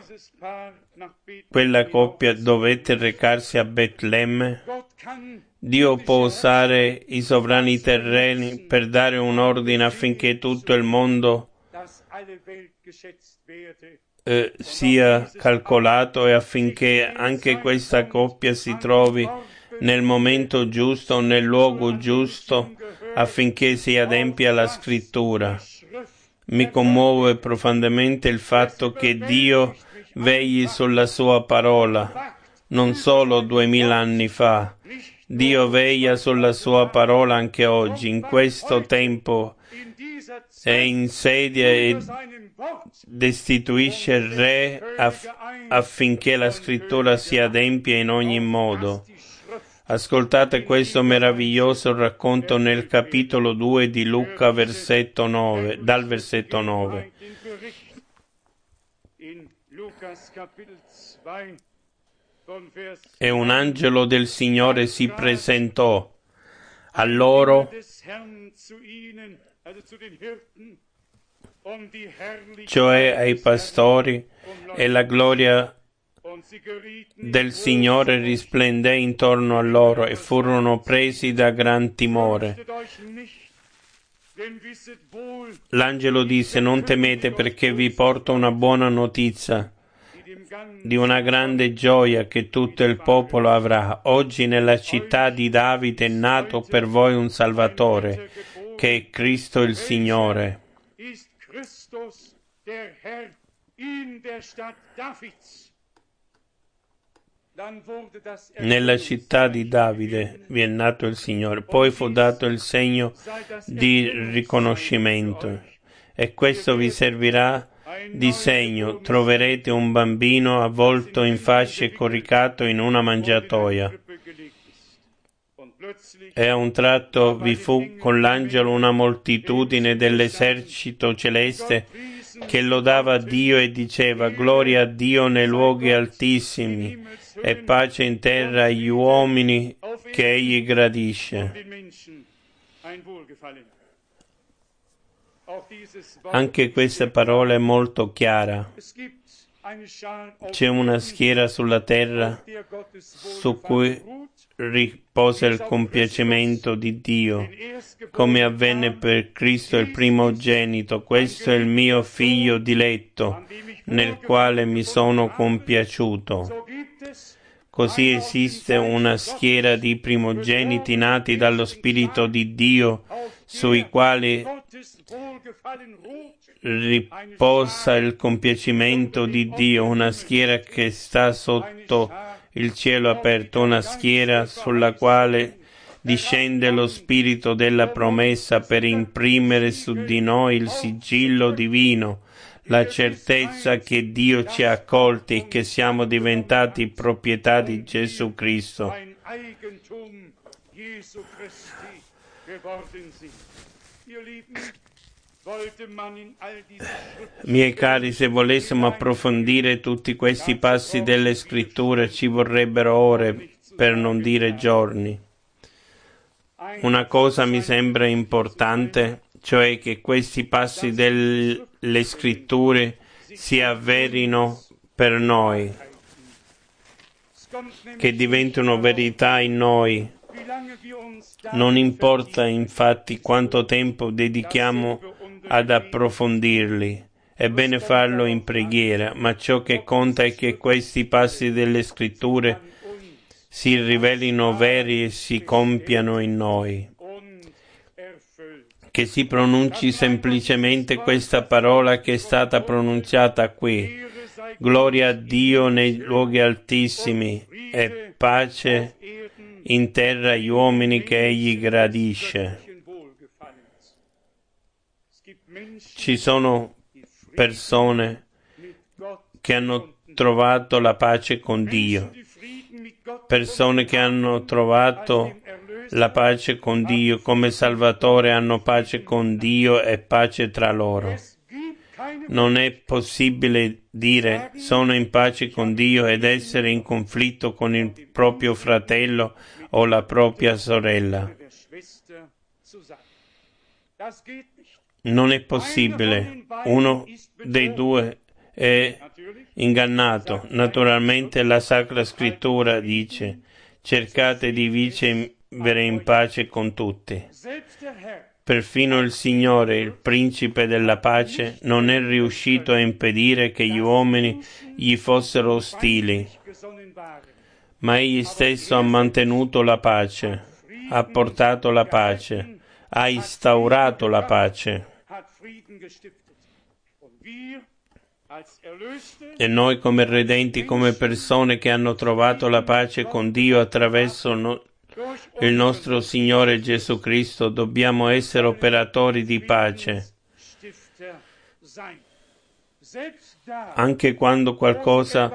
coppia dovette recarsi a Betlemme. Dio può usare i sovrani terreni per dare un ordine affinché tutto il mondo sia calcolato e affinché anche questa coppia si trovi nel momento giusto, nel luogo giusto, affinché si adempia la scrittura. Mi commuove profondamente il fatto che Dio vegli sulla sua parola, non solo 2000 anni fa. Dio veglia sulla sua parola anche oggi, in questo tempo, e insedia e destituisce il Re affinché la scrittura si adempia in ogni modo. Ascoltate questo meraviglioso racconto nel capitolo 2 di Luca, versetto 9, dal versetto 9. E un angelo del Signore si presentò a loro, cioè ai pastori, e la gloria del Signore risplendé intorno a loro e furono presi da gran timore. L'angelo disse: non temete, perché vi porto una buona notizia di una grande gioia che tutto il popolo avrà. Oggi nella città di Davide è nato per voi un Salvatore, che è Cristo il Signore. Nella città di Davide vi è nato il Signore. Poi fu dato il segno di riconoscimento, e questo vi servirà di segno: troverete un bambino avvolto in fasce e coricato in una mangiatoia. E a un tratto vi fu con l'angelo una moltitudine dell'esercito celeste che lodava Dio e diceva: gloria a Dio nei luoghi altissimi e pace in terra agli uomini che Egli gradisce. Anche questa parola è molto chiara. C'è una schiera sulla terra su cui riposa il compiacimento di Dio, come avvenne per Cristo il primogenito. Questo è il mio figlio diletto, nel quale mi sono compiaciuto. Così esiste una schiera di primogeniti nati dallo Spirito di Dio, sui quali riposa il compiacimento di Dio, una schiera che sta sotto il cielo aperto, una schiera sulla quale discende lo Spirito della promessa per imprimere su di noi il sigillo divino, la certezza che Dio ci ha accolti e che siamo diventati proprietà di Gesù Cristo. Miei cari, se volessimo approfondire tutti questi passi delle Scritture ci vorrebbero ore, per non dire giorni. Una cosa mi sembra importante, cioè che questi passi delle Scritture si avverino per noi, che diventino verità in noi. Non importa infatti quanto tempo dedichiamo ad approfondirli, è bene farlo in preghiera, ma ciò che conta è che questi passi delle Scritture si rivelino veri e si compiano in noi. Che si pronunci semplicemente questa parola che è stata pronunciata qui: gloria a Dio nei luoghi altissimi e pace in terra agli uomini che Egli gradisce. Ci sono persone che hanno trovato la pace con Dio, persone che hanno trovato la pace con Dio come Salvatore, hanno pace con Dio e pace tra loro. Non è possibile dire sono in pace con Dio ed essere in conflitto con il proprio fratello o la propria sorella. Non è possibile. Uno dei due è ingannato. Naturalmente la Sacra Scrittura dice: cercate di vivere in pace con tutti. Perfino il Signore, il Principe della pace, non è riuscito a impedire che gli uomini gli fossero ostili, ma Egli stesso ha mantenuto la pace, ha portato la pace, ha instaurato la pace. E noi come redenti, come persone che hanno trovato la pace con Dio attraverso il nostro Signore Gesù Cristo, dobbiamo essere operatori di pace. Anche quando qualcosa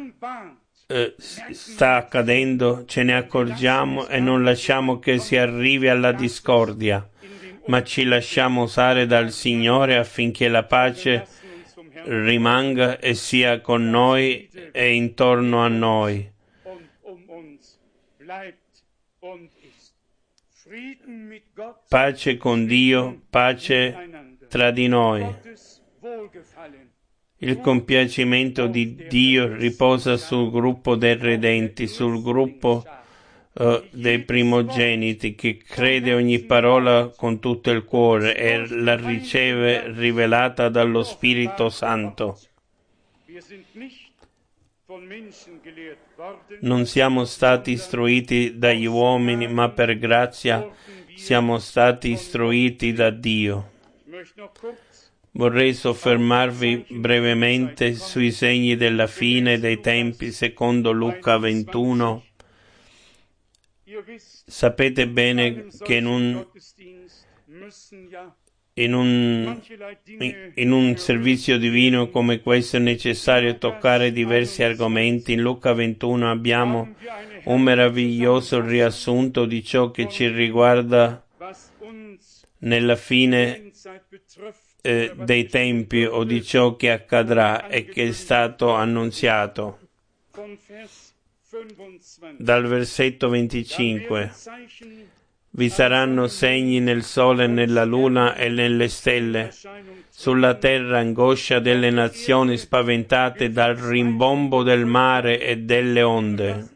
sta accadendo, ce ne accorgiamo e non lasciamo che si arrivi alla discordia, ma ci lasciamo usare dal Signore affinché la pace rimanga e sia con noi e intorno a noi. Pace con Dio, pace tra di noi. Il compiacimento di Dio riposa sul gruppo dei redenti, sul gruppo dei primogeniti, che crede ogni parola con tutto il cuore e la riceve rivelata dallo Spirito Santo. Non siamo stati istruiti dagli uomini, ma per grazia siamo stati istruiti da Dio. Vorrei soffermarvi brevemente sui segni della fine dei tempi secondo Luca 21. Sapete bene che in un servizio divino come questo è necessario toccare diversi argomenti. In Luca 21 abbiamo un meraviglioso riassunto di ciò che ci riguarda nella fine dei tempi, o di ciò che accadrà e che è stato annunziato. Dal versetto 25: vi saranno segni nel sole, nella luna e nelle stelle, sulla terra angoscia delle nazioni spaventate dal rimbombo del mare e delle onde.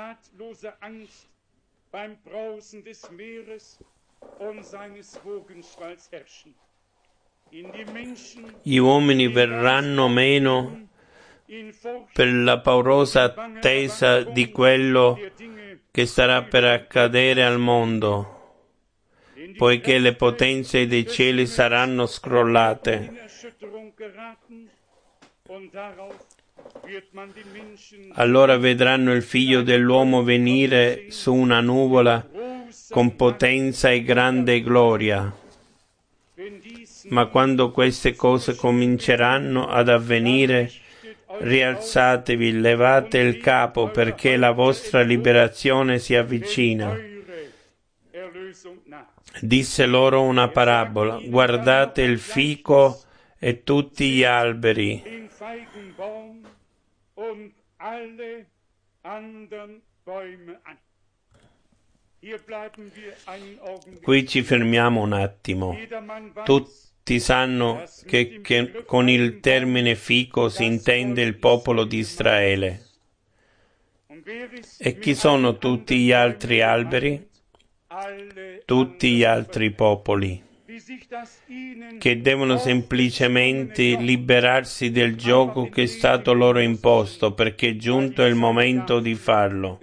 Gli uomini verranno meno per la paurosa attesa di quello che starà per accadere al mondo, poiché le potenze dei cieli saranno scrollate. Allora vedranno il Figlio dell'uomo venire su una nuvola con potenza e grande gloria. Ma quando queste cose cominceranno ad avvenire, rialzatevi, levate il capo, perché la vostra liberazione si avvicina. Disse loro una parabola: guardate il fico e tutti gli alberi. Qui ci fermiamo un attimo. Tutti sanno che con il termine fico si intende il popolo di Israele. E chi sono tutti gli altri alberi? Tutti gli altri popoli, che devono semplicemente liberarsi del giogo che è stato loro imposto, perché è giunto il momento di farlo.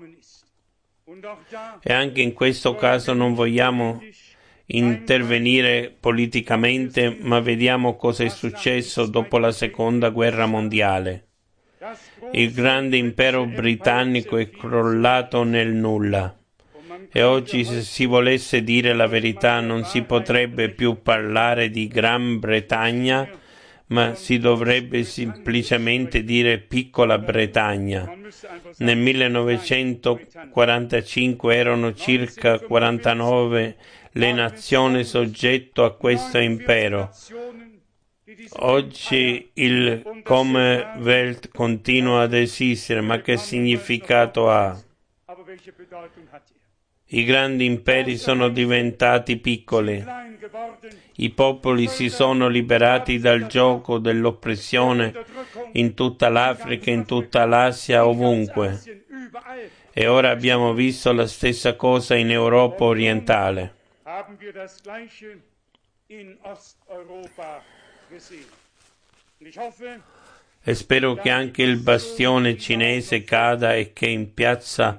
E anche in questo caso non vogliamo intervenire politicamente, ma vediamo cosa è successo dopo la Seconda Guerra Mondiale. Il grande impero britannico è crollato nel nulla. E oggi, se si volesse dire la verità, non si potrebbe più parlare di Gran Bretagna, ma si dovrebbe semplicemente dire Piccola Bretagna. Nel 1945 erano circa 49 le nazioni soggetto a questo impero. Oggi il Commonwealth continua ad esistere, ma che significato ha? I grandi imperi sono diventati piccoli. I popoli si sono liberati dal gioco dell'oppressione in tutta l'Africa, in tutta l'Asia, ovunque. E ora abbiamo visto la stessa cosa in Europa orientale. E spero che anche il bastione cinese cada e che in piazza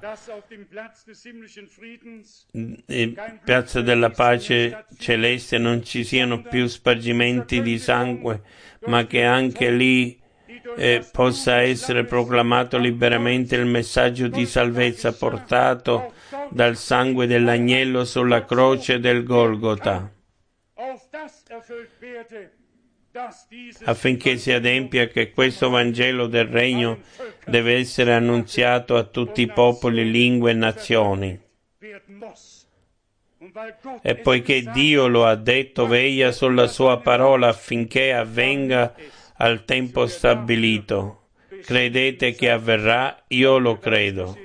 della pace celeste non ci siano più spargimenti di sangue, ma che anche lì possa essere proclamato liberamente il messaggio di salvezza portato dal sangue dell'agnello sulla croce del Golgota, affinché si adempia che questo Vangelo del Regno deve essere annunziato a tutti i popoli, lingue e nazioni. E poiché Dio lo ha detto, veglia sulla sua parola affinché avvenga al tempo stabilito. Credete che avverrà? Io lo credo.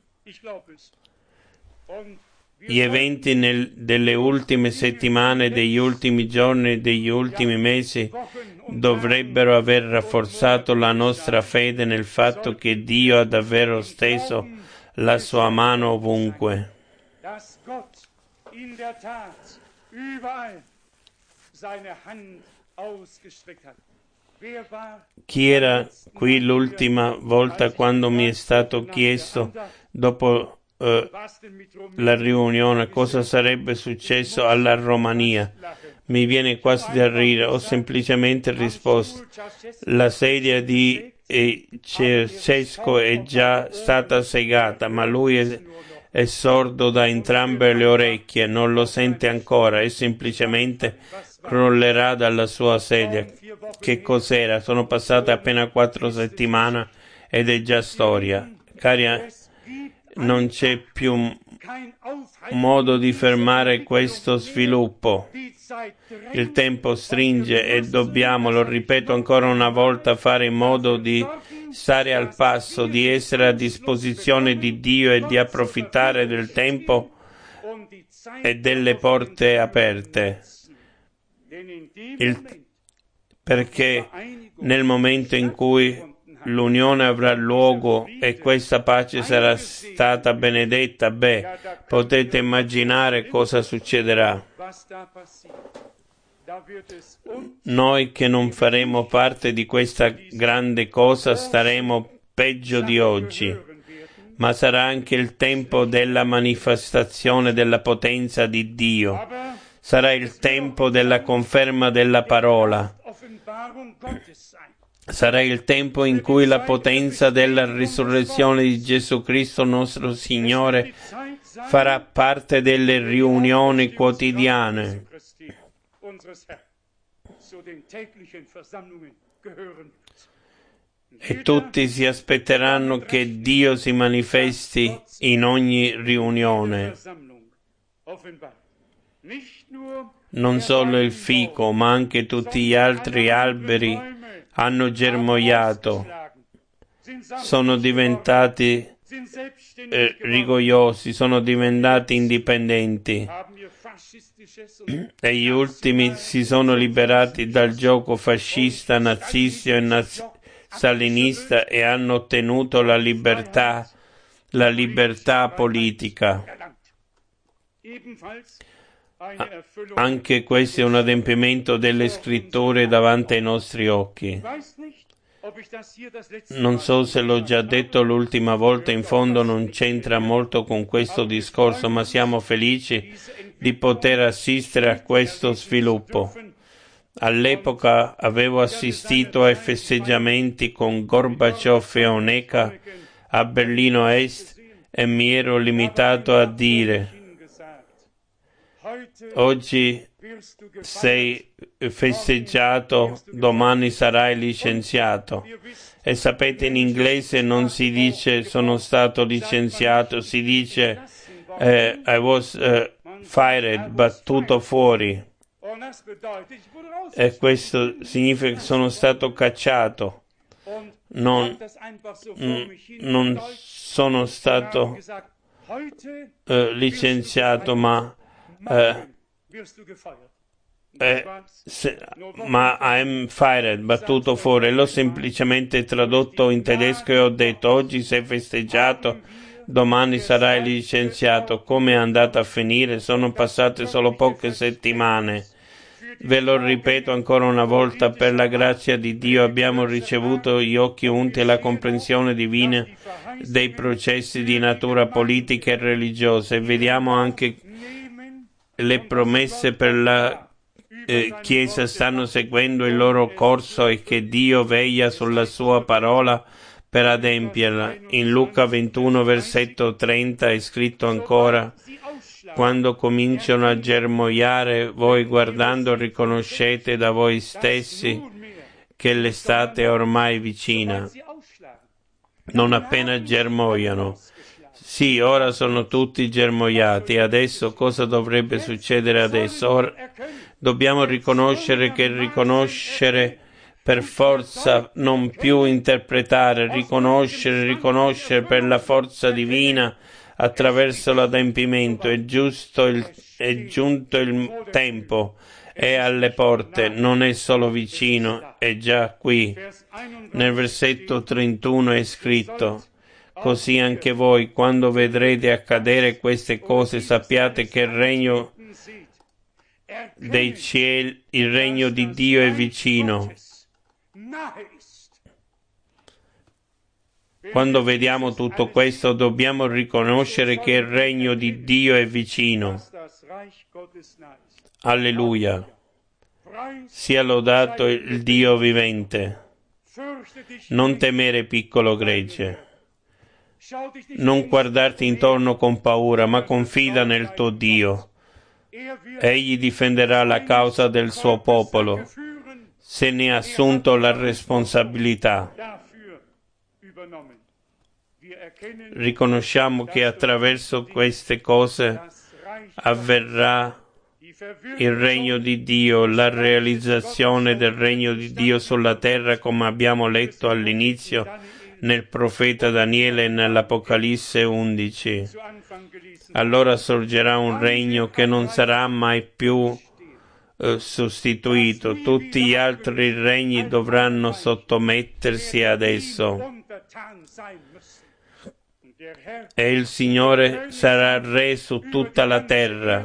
Gli eventi delle ultime settimane, degli ultimi giorni e degli ultimi mesi dovrebbero aver rafforzato la nostra fede nel fatto che Dio ha davvero steso la sua mano ovunque. dass Gott in der Tat überall seine Hand ausgestreckt hat. Wer war Chi era qui l'ultima volta quando mi è stato chiesto, dopo was denn mit la Rumänien? riunione, cosa sarebbe successo alla Romania? Mi viene quasi da ridere. Ho semplicemente risposto: la sedia di Ceausescu è già stata segata, ma lui è sordo da entrambe le orecchie, non lo sente ancora e semplicemente crollerà dalla sua sedia. Che cos'era? Sono passate appena 4 settimane ed è già storia. Cari, non c'è più modo di fermare questo sviluppo. Il tempo stringe e dobbiamo, lo ripeto ancora una volta, fare in modo di stare al passo, di essere a disposizione di Dio e di approfittare del tempo e delle porte aperte. Perché nel momento in cui l'unione avrà luogo e questa pace sarà stata benedetta, potete immaginare cosa succederà. Noi che non faremo parte di questa grande cosa staremo peggio di oggi, ma sarà anche il tempo della manifestazione della potenza di Dio. Sarà il tempo della conferma della parola. Sarà il tempo in cui la potenza della risurrezione di Gesù Cristo nostro Signore farà parte delle riunioni quotidiane. E tutti si aspetteranno che Dio si manifesti in ogni riunione. Non solo il fico, ma anche tutti gli altri alberi hanno germogliato, sono diventati rigogliosi, sono diventati indipendenti e gli ultimi si sono liberati dal gioco fascista, nazista e stalinista e hanno ottenuto la libertà politica. Anche questo è un adempimento delle scritture davanti ai nostri occhi. Non so se l'ho già detto l'ultima volta, in fondo non c'entra molto con questo discorso, ma siamo felici di poter assistere a questo sviluppo. All'epoca avevo assistito ai festeggiamenti con Gorbaciov e Honecker a Berlino Est e mi ero limitato a dire: oggi sei festeggiato, domani sarai licenziato. E sapete, in inglese non si dice sono stato licenziato, si dice I was fired, battuto fuori. E questo significa che sono stato cacciato. Non sono stato licenziato, ma I'm fired, battuto fuori. L'ho semplicemente tradotto in tedesco e ho detto: oggi sei festeggiato, domani sarai licenziato. Come è andata a finire? Sono passate solo poche settimane. Ve lo ripeto ancora una volta, per la grazia di Dio abbiamo ricevuto gli occhi unti e la comprensione divina dei processi di natura politica e religiosa e vediamo anche le promesse per la Chiesa stanno seguendo il loro corso e che Dio veglia sulla sua parola per adempierla. In Luca 21, versetto 30 è scritto ancora: quando cominciano a germogliare, voi guardando riconoscete da voi stessi che l'estate è ormai vicina. Non appena germogliano. Sì, ora sono tutti germogliati. Adesso cosa dovrebbe succedere adesso? Ora dobbiamo riconoscere che riconoscere per forza, non più interpretare, riconoscere per la forza divina attraverso l'adempimento. È giunto il tempo, è alle porte, non è solo vicino, è già qui. Nel versetto 31 è scritto: Così anche voi, quando vedrete accadere queste cose, sappiate che il regno dei cieli, il regno di Dio è vicino. Quando vediamo tutto questo, dobbiamo riconoscere che il regno di Dio è vicino. Alleluia. Sia lodato il Dio vivente. Non temere, piccolo gregge. Non guardarti intorno con paura, ma confida nel tuo Dio. Egli difenderà la causa del suo popolo. Se ne ha assunto la responsabilità. Riconosciamo che attraverso queste cose avverrà il regno di Dio, la realizzazione del regno di Dio sulla terra, come abbiamo letto all'inizio nel profeta Daniele e nell'Apocalisse 11. Allora sorgerà un regno che non sarà mai più sostituito. Tutti gli altri regni dovranno sottomettersi ad esso. E il Signore sarà re su tutta la terra.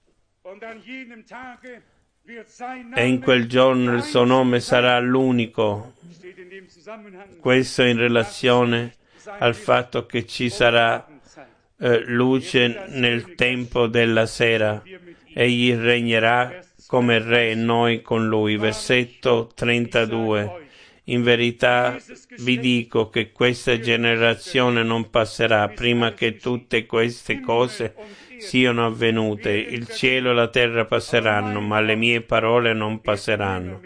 E in quel giorno il suo nome sarà l'unico. Questo in relazione al fatto che ci sarà luce nel tempo della sera. Egli regnerà come re e noi con lui. Versetto 32. In verità vi dico che questa generazione non passerà prima che tutte queste cose siano avvenute. Il cielo e la terra passeranno, ma le mie parole non passeranno.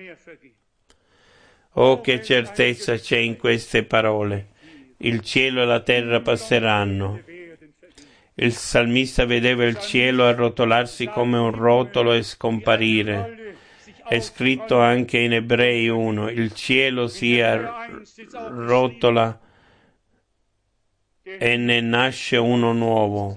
Oh, che certezza c'è in queste parole! Il cielo e la terra passeranno. Il salmista vedeva il cielo arrotolarsi come un rotolo e scomparire. È scritto anche in Ebrei 1, il cielo si arrotola e ne nasce uno nuovo.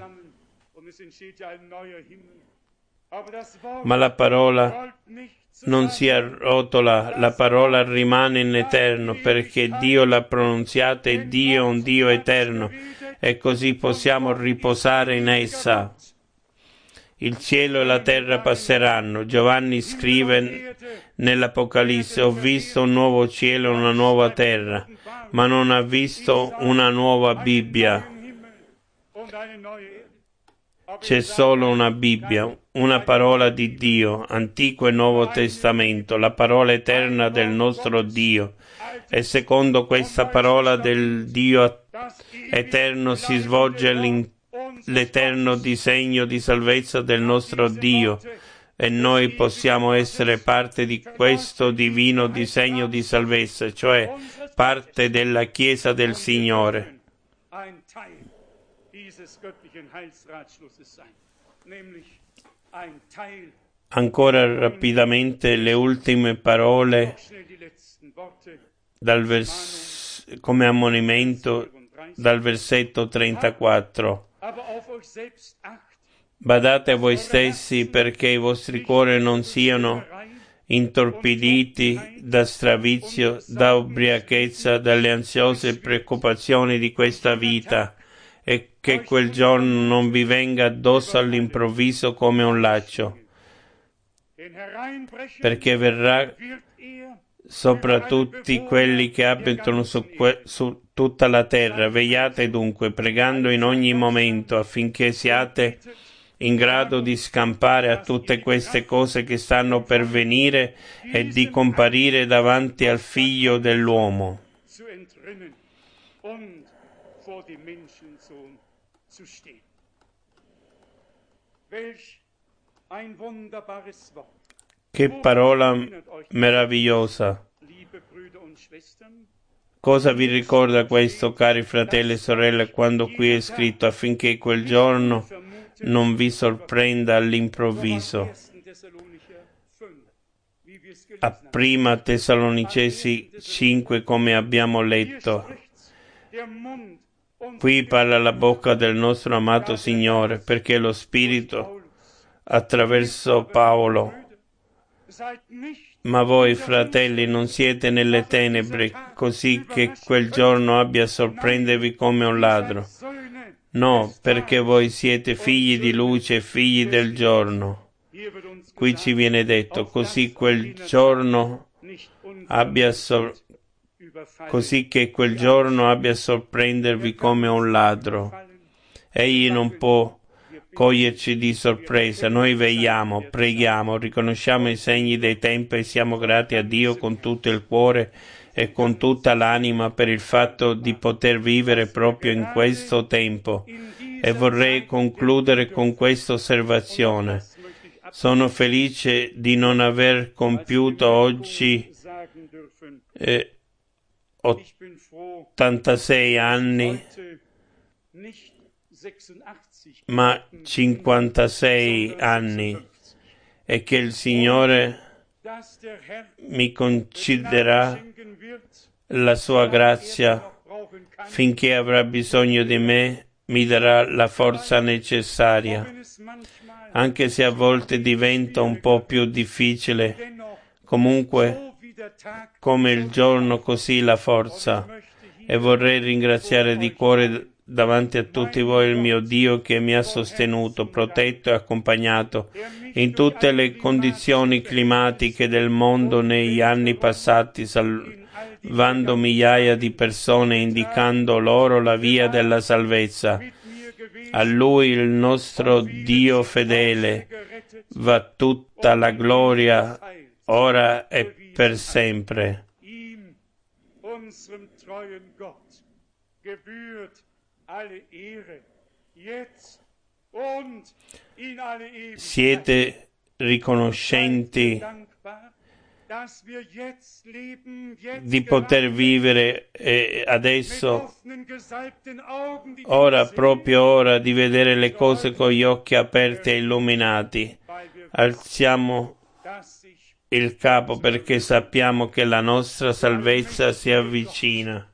Ma la parola non si arrotola, la parola rimane in eterno, perché Dio l'ha pronunziata e Dio è un Dio eterno, e così possiamo riposare in essa. Il cielo e la terra passeranno. Giovanni scrive nell'Apocalisse: ho visto un nuovo cielo e una nuova terra, ma non ha visto una nuova Bibbia. C'è solo una Bibbia, una parola di Dio, Antico e Nuovo Testamento, la parola eterna del nostro Dio. E secondo questa parola del Dio eterno si svolge l'eterno disegno di salvezza del nostro Dio, e noi possiamo essere parte di questo divino disegno di salvezza, cioè parte della Chiesa del Signore. Ancora rapidamente le ultime parole come ammonimento dal versetto 34. Badate a voi stessi perché i vostri cuori non siano intorpiditi da stravizio, da ubriachezza, dalle ansiose preoccupazioni di questa vita, e che quel giorno non vi venga addosso all'improvviso come un laccio, perché verrà sopra tutti quelli che abitano su tutta la terra. Vegliate dunque, pregando in ogni momento, affinché siate in grado di scampare a tutte queste cose che stanno per venire e di comparire davanti al Figlio dell'uomo. Che parola meravigliosa! Cosa vi ricorda questo, cari fratelli e sorelle, quando qui è scritto affinché quel giorno non vi sorprenda all'improvviso? A prima Tessalonicesi 5, come abbiamo letto. Qui parla la bocca del nostro amato Signore, perché lo Spirito, attraverso Paolo, Ma voi, fratelli, non siete nelle tenebre, così che quel giorno abbia a sorprendervi come un ladro. No, perché voi siete figli di luce e figli del giorno. Qui ci viene detto, così che quel giorno abbia a sorprendervi come un ladro. Egli non può coglierci di sorpresa. Noi vegliamo, preghiamo, riconosciamo i segni dei tempi e siamo grati a Dio con tutto il cuore e con tutta l'anima per il fatto di poter vivere proprio in questo tempo. E vorrei concludere con questa osservazione. Sono felice di non aver compiuto oggi 86 anni, ma 56 anni, e che il Signore mi concederà la sua grazia finché avrà bisogno di me, mi darà la forza necessaria. Anche se a volte diventa un po' più difficile, comunque come il giorno così la forza. E vorrei ringraziare di cuore davanti a tutti voi il mio Dio che mi ha sostenuto, protetto e accompagnato in tutte le condizioni climatiche del mondo negli anni passati, salvando migliaia di persone, indicando loro la via della salvezza. A Lui, il nostro Dio fedele, va tutta la gloria, ora e per sempre. Siete riconoscenti di poter vivere adesso, proprio ora, di vedere le cose con gli occhi aperti e illuminati. Alziamo il capo perché sappiamo che la nostra salvezza si avvicina.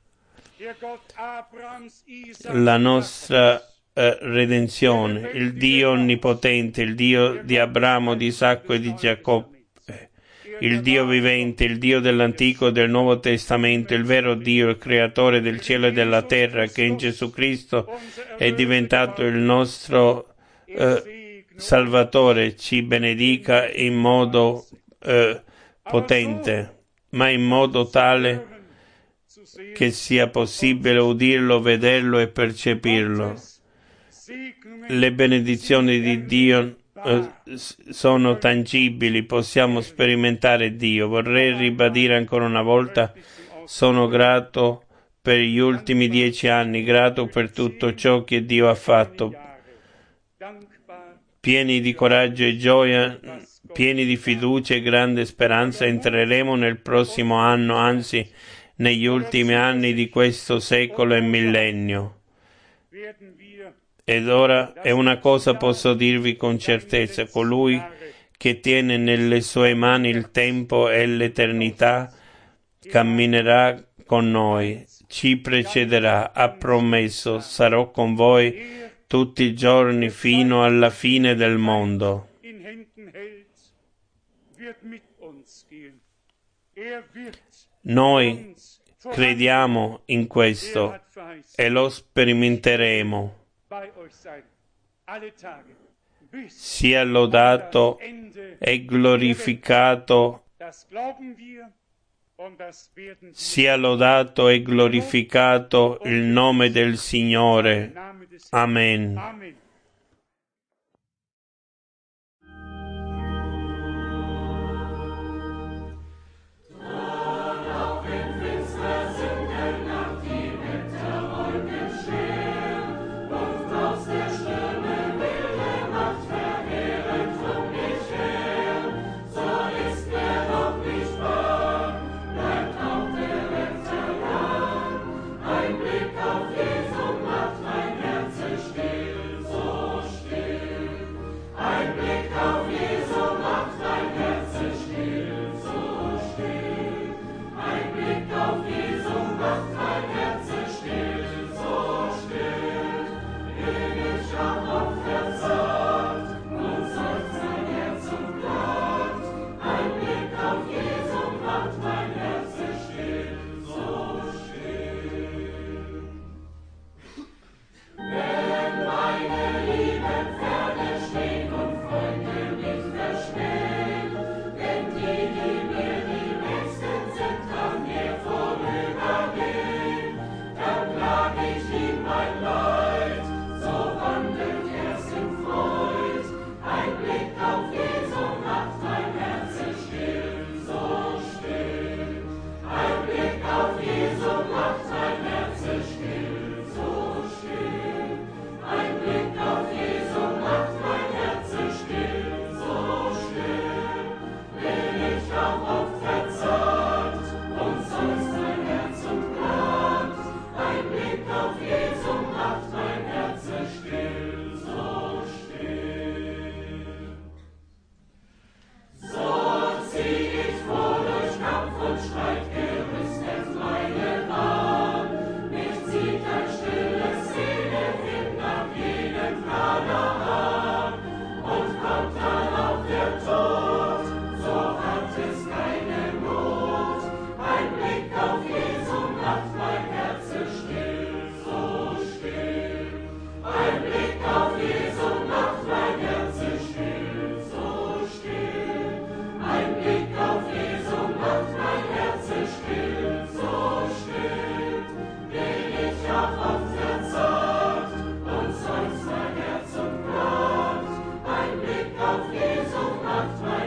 La nostra redenzione, il Dio onnipotente, il Dio di Abramo, di Isacco e di Giacobbe, il Dio vivente, il Dio dell'Antico e del Nuovo Testamento, il vero Dio, il Creatore del cielo e della terra, che in Gesù Cristo è diventato il nostro Salvatore, ci benedica in modo potente, ma in modo tale che sia possibile udirlo, vederlo e percepirlo. Le benedizioni di Dio sono tangibili, possiamo sperimentare Dio. Vorrei ribadire ancora una volta, sono grato per gli ultimi 10 anni, grato per tutto ciò che Dio ha fatto. Pieni di coraggio e gioia, pieni di fiducia e grande speranza, entreremo nel prossimo anno, anzi negli ultimi anni di questo secolo e millennio. Ed ora è una cosa posso dirvi con certezza, colui che tiene nelle sue mani il tempo e l'eternità camminerà con noi, ci precederà, ha promesso, sarò con voi tutti i giorni fino alla fine del mondo. Noi crediamo in questo e lo sperimenteremo. Sia lodato e glorificato, sia lodato e glorificato il nome del Signore. Amen. Blick auf Jesu macht mein Herz still, so Auf Jesu macht mein